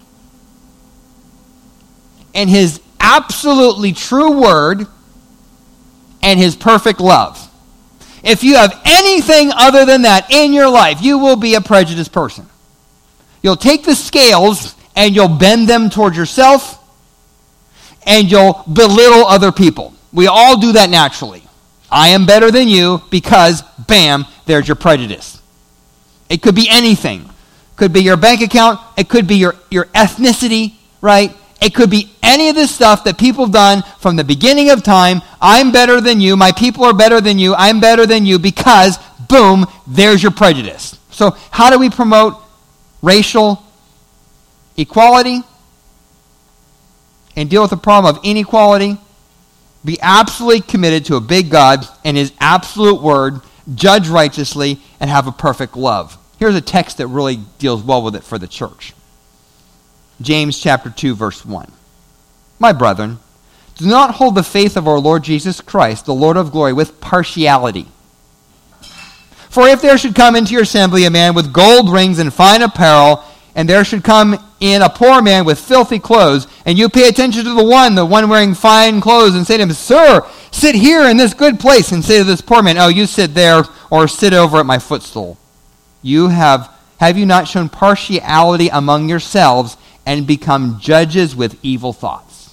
and his absolutely true word and his perfect love. If you have anything other than that in your life, you will be a prejudiced person. You'll take the scales and you'll bend them toward yourself and you'll belittle other people. We all do that naturally. I am better than you because, bam, there's your prejudice. It could be anything. It could be your bank account. It could be your ethnicity, right? It could be any of this stuff that people have done from the beginning of time. I'm better than you. My people are better than you. I'm better than you because, boom, there's your prejudice. So how do we promote racial equality and deal with the problem of inequality? Be absolutely committed to a big God and his absolute word, judge righteously, and have a perfect love. Here's a text that really deals well with it for the church. James chapter 2, verse 1. My brethren, do not hold the faith of our Lord Jesus Christ, the Lord of glory, with partiality. For if there should come into your assembly a man with gold rings and fine apparel, and there should come in a poor man with filthy clothes, and you pay attention to the one wearing fine clothes, and say to him, Sir, sit here in this good place, and say to this poor man, Oh, you sit there, or sit over at my footstool. Have you not shown partiality among yourselves, and become judges with evil thoughts?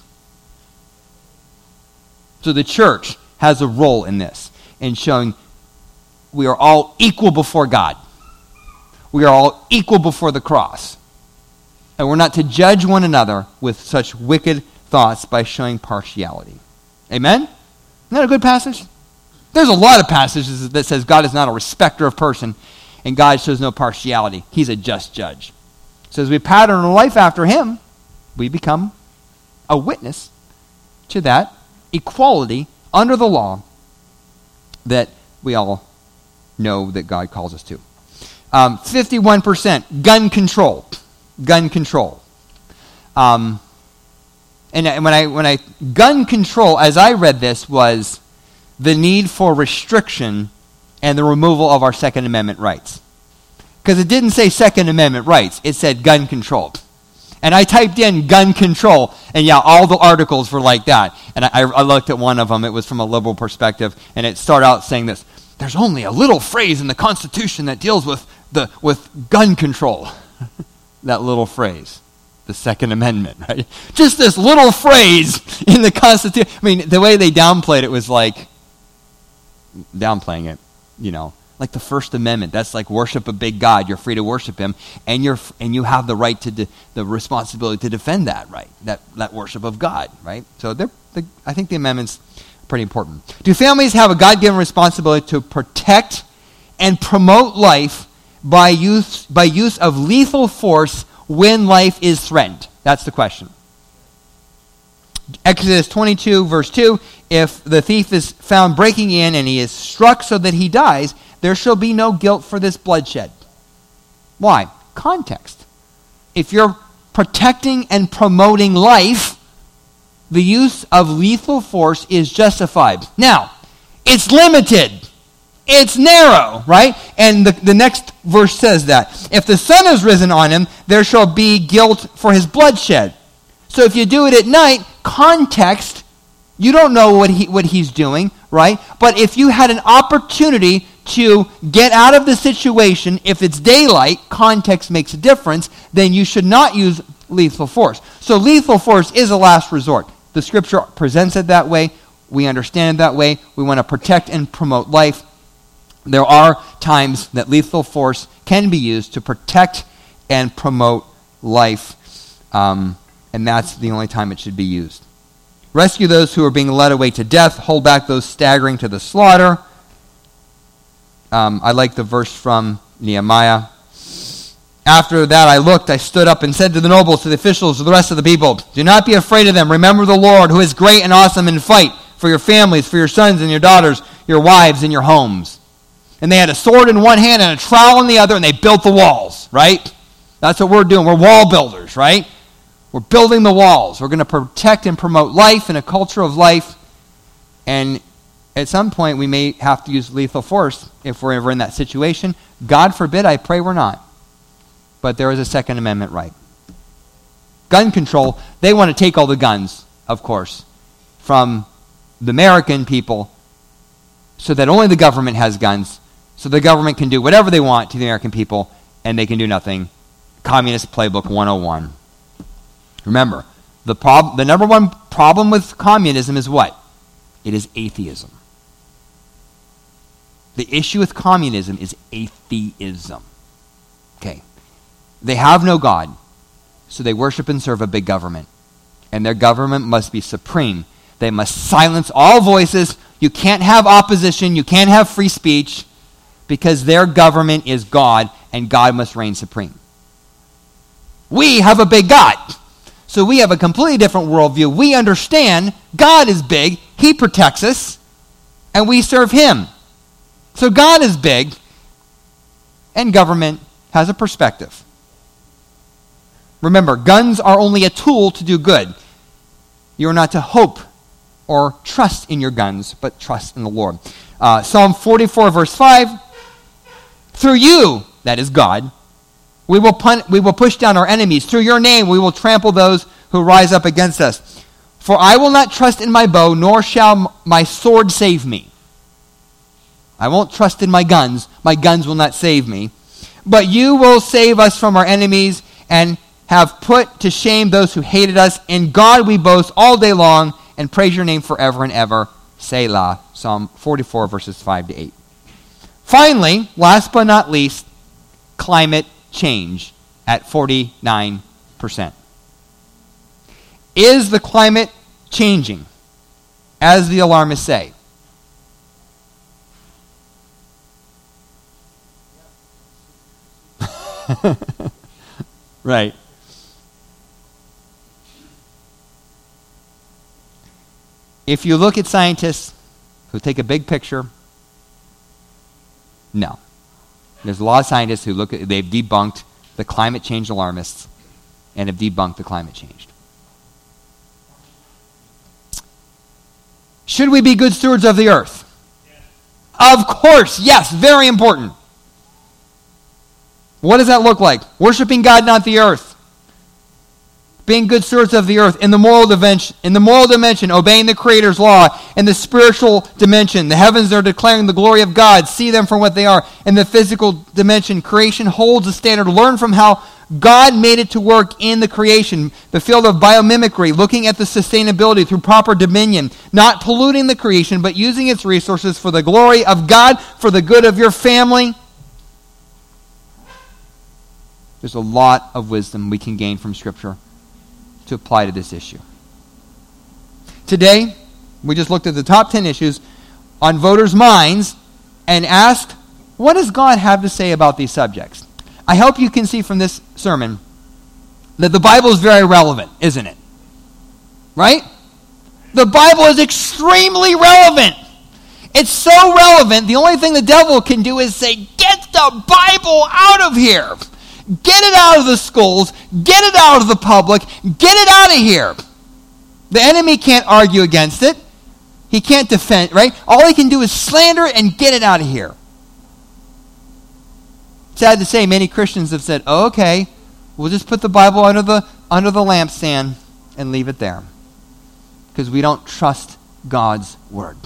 So the church has a role in this, in showing we are all equal before God. We are all equal before the cross. And we're not to judge one another with such wicked thoughts by showing partiality. Amen? Isn't that a good passage? There's a lot of passages that says God is not a respecter of person and God shows no partiality. He's a just judge. So as we pattern our life after him, we become a witness to that equality under the law that we all know that God calls us to. 51% gun control. Gun control. And when gun control, as I read this, was the need for restriction and the removal of our Second Amendment rights. Because it didn't say Second Amendment rights, it said gun control. And I typed in gun control, and yeah, all the articles were like that. And I looked at one of them, it was from a liberal perspective, and it started out saying this: there's only a little phrase in the Constitution that deals with gun control. That little phrase, the Second Amendment, right? Just this little phrase in the Constitution. I mean, the way they downplayed it was like downplaying it, like the First Amendment. That's like worship a big God. You're free to worship him, and you have the right to the responsibility to defend that right, that worship of God, right? So I think the amendment's pretty important. Do families have a God-given responsibility to protect and promote life by use of lethal force when life is threatened? That's the question. Exodus 22, verse 2, if the thief is found breaking in and he is struck so that he dies, there shall be no guilt for this bloodshed. Why? Context. If you're protecting and promoting life, the use of lethal force is justified. Now, it's limited. It's narrow, right? And the next verse says that. If the sun is risen on him, there shall be guilt for his bloodshed. So if you do it at night, context, you don't know what he's doing, right? But if you had an opportunity to get out of the situation, if it's daylight, context makes a difference, then you should not use lethal force. So lethal force is a last resort. The scripture presents it that way. We understand it that way. We want to protect and promote life. There are times that lethal force can be used to protect and promote life, and that's the only time it should be used. Rescue those who are being led away to death. Hold back those staggering to the slaughter. I like the verse from Nehemiah. After that I looked, I stood up and said to the nobles, to the officials, to the rest of the people, do not be afraid of them. Remember the Lord, who is great and awesome, and fight for your families, for your sons and your daughters, your wives and your homes. And they had a sword in one hand and a trowel in the other, and they built the walls, right? That's what we're doing. We're wall builders, right? We're building the walls. We're going to protect and promote life and a culture of life. And at some point, we may have to use lethal force if we're ever in that situation. God forbid, I pray we're not. But there is a Second Amendment right. Gun control, they want to take all the guns, of course, from the American people so that only the government has guns, so the government can do whatever they want to the American people, and they can do nothing. Communist Playbook 101. Remember, the number one problem with communism is what? It is atheism. The issue with communism is atheism. Okay. They have no God, so they worship and serve a big government. And their government must be supreme. They must silence all voices. You can't have opposition. You can't have free speech, because their government is God, and God must reign supreme. We have a big God. So we have a completely different worldview. We understand God is big, he protects us, and we serve him. So God is big, and government has a perspective. Remember, guns are only a tool to do good. You are not to hope or trust in your guns, but trust in the Lord. Psalm 44, verse 5, through you, that is God, we will push down our enemies. Through your name we will trample those who rise up against us. For I will not trust in my bow, nor shall my sword save me. I won't trust in my guns. My guns will not save me. But you will save us from our enemies and have put to shame those who hated us. In God we boast all day long and praise your name forever and ever. Selah. Psalm 44, verses 5 to 8. Finally, last but not least, climate change at 49%. Is the climate changing, as the alarmists say? Right. If you look at scientists who take a big picture, no. There's a lot of scientists who they've debunked the climate change alarmists and have debunked the climate change. Should we be good stewards of the earth? Yes. Of course, yes, very important. What does that look like? Worshiping God, not the earth. Being good stewards of the earth. In the moral dimension, obeying the Creator's law. In the spiritual dimension, the heavens are declaring the glory of God. See them for what they are. In the physical dimension, creation holds a standard. Learn from how God made it to work in the creation. The field of biomimicry, looking at the sustainability through proper dominion. Not polluting the creation, but using its resources for the glory of God, for the good of your family. There's a lot of wisdom we can gain from Scripture to apply to this issue. Today, we just looked at the top 10 issues on voters' minds and asked, what does God have to say about these subjects? I hope you can see from this sermon that the Bible is very relevant, isn't it? Right? The Bible is extremely relevant. It's so relevant, the only thing the devil can do is say, get the Bible out of here. Get it out of the schools. Get it out of the public. Get it out of here. The enemy can't argue against it. He can't defend, right? All he can do is slander and get it out of here. Sad to say, many Christians have said, oh, okay, we'll just put the Bible under the lampstand and leave it there. Because we don't trust God's word.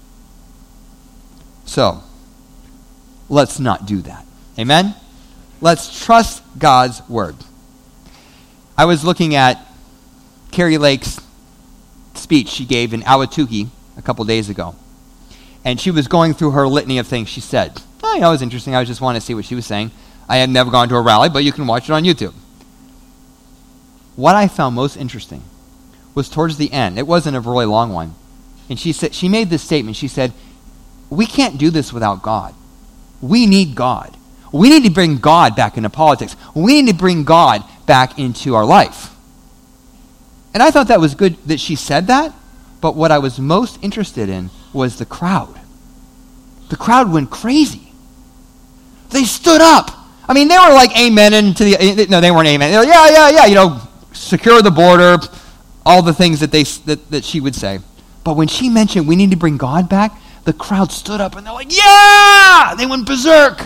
So, let's not do that. Amen? Let's trust God's word. I was looking at Carrie Lake's speech she gave in Ahwatukee a couple days ago. And she was going through her litany of things she said. Oh, it was interesting. I just wanted to see what she was saying. I had never gone to a rally, but you can watch it on YouTube. What I found most interesting was towards the end. It wasn't a really long one. And she made this statement. She said, we can't do this without God. We need God. We need to bring God back into politics. We need to bring God back into our life. And I thought that was good that she said that, but what I was most interested in was the crowd. The crowd went crazy. They stood up. I mean, they were like amening to the... No, they weren't amen. They were yeah, secure the border, all the things that she would say. But when she mentioned we need to bring God back, the crowd stood up and they're like, yeah! They went berserk.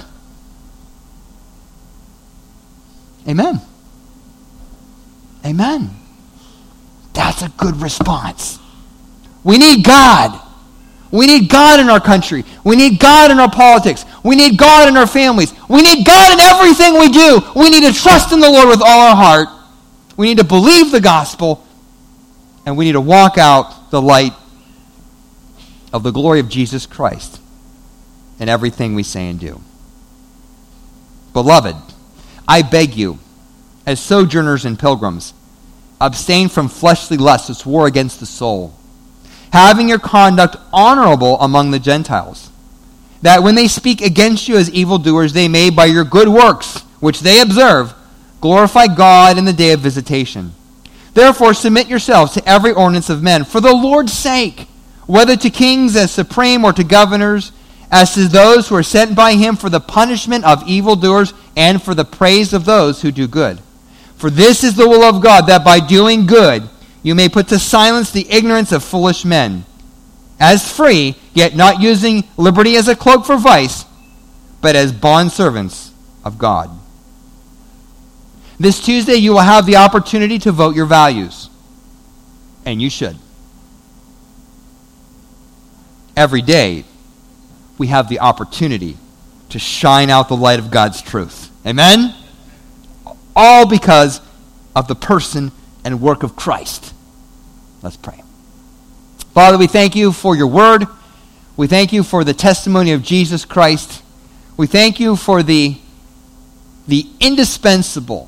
Amen. Amen. That's a good response. We need God. We need God in our country. We need God in our politics. We need God in our families. We need God in everything we do. We need to trust in the Lord with all our heart. We need to believe the gospel. And we need to walk out the light of the glory of Jesus Christ in everything we say and do. Beloved, I beg you, as sojourners and pilgrims, abstain from fleshly lusts which war against the soul, having your conduct honorable among the Gentiles, that when they speak against you as evildoers, they may, by your good works, which they observe, glorify God in the day of visitation. Therefore, submit yourselves to every ordinance of men, for the Lord's sake, whether to kings as supreme or to governors, as to those who are sent by him for the punishment of evildoers and for the praise of those who do good. For this is the will of God, that by doing good you may put to silence the ignorance of foolish men, as free, yet not using liberty as a cloak for vice, but as bondservants of God. This Tuesday you will have the opportunity to vote your values, and you should. Every day we have the opportunity to shine out the light of God's truth. Amen? All because of the person and work of Christ. Let's pray. Father, we thank you for your word. We thank you for the testimony of Jesus Christ. We thank you for the indispensable,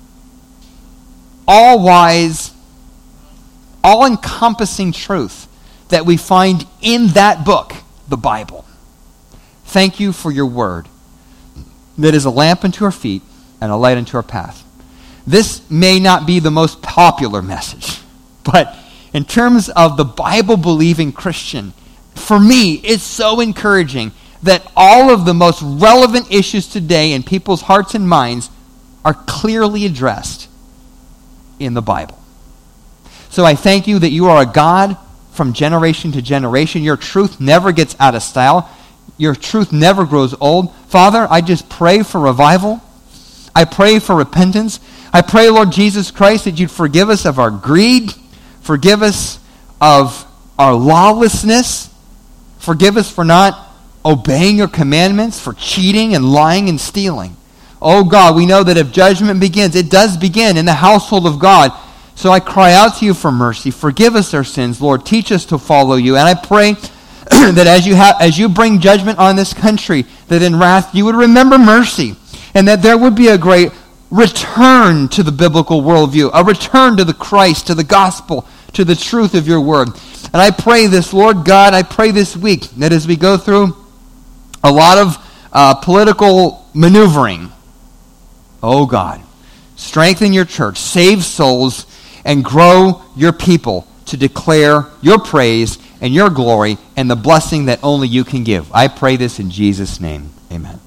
all-wise, all-encompassing truth that we find in that book, the Bible. Thank you for your word that is a lamp unto our feet and a light unto our path. This may not be the most popular message, but in terms of the Bible-believing Christian, for me, it's so encouraging that all of the most relevant issues today in people's hearts and minds are clearly addressed in the Bible. So I thank you that you are a God from generation to generation. Your truth never gets out of style. Your truth never grows old. Father, I just pray for revival. I pray for repentance. I pray, Lord Jesus Christ, that you'd forgive us of our greed, forgive us of our lawlessness, forgive us for not obeying your commandments, for cheating and lying and stealing. Oh God, we know that if judgment begins, it does begin in the household of God. So I cry out to you for mercy. Forgive us our sins, Lord. Teach us to follow you. And I pray that as you bring judgment on this country, that in wrath you would remember mercy, and that there would be a great return to the biblical worldview, a return to the Christ, to the gospel, to the truth of your word. And I pray this, Lord God, I pray this week that as we go through a lot of political maneuvering, oh God, strengthen your church, save souls, and grow your people to declare your praise and your glory and the blessing that only you can give. I pray this in Jesus' name. Amen.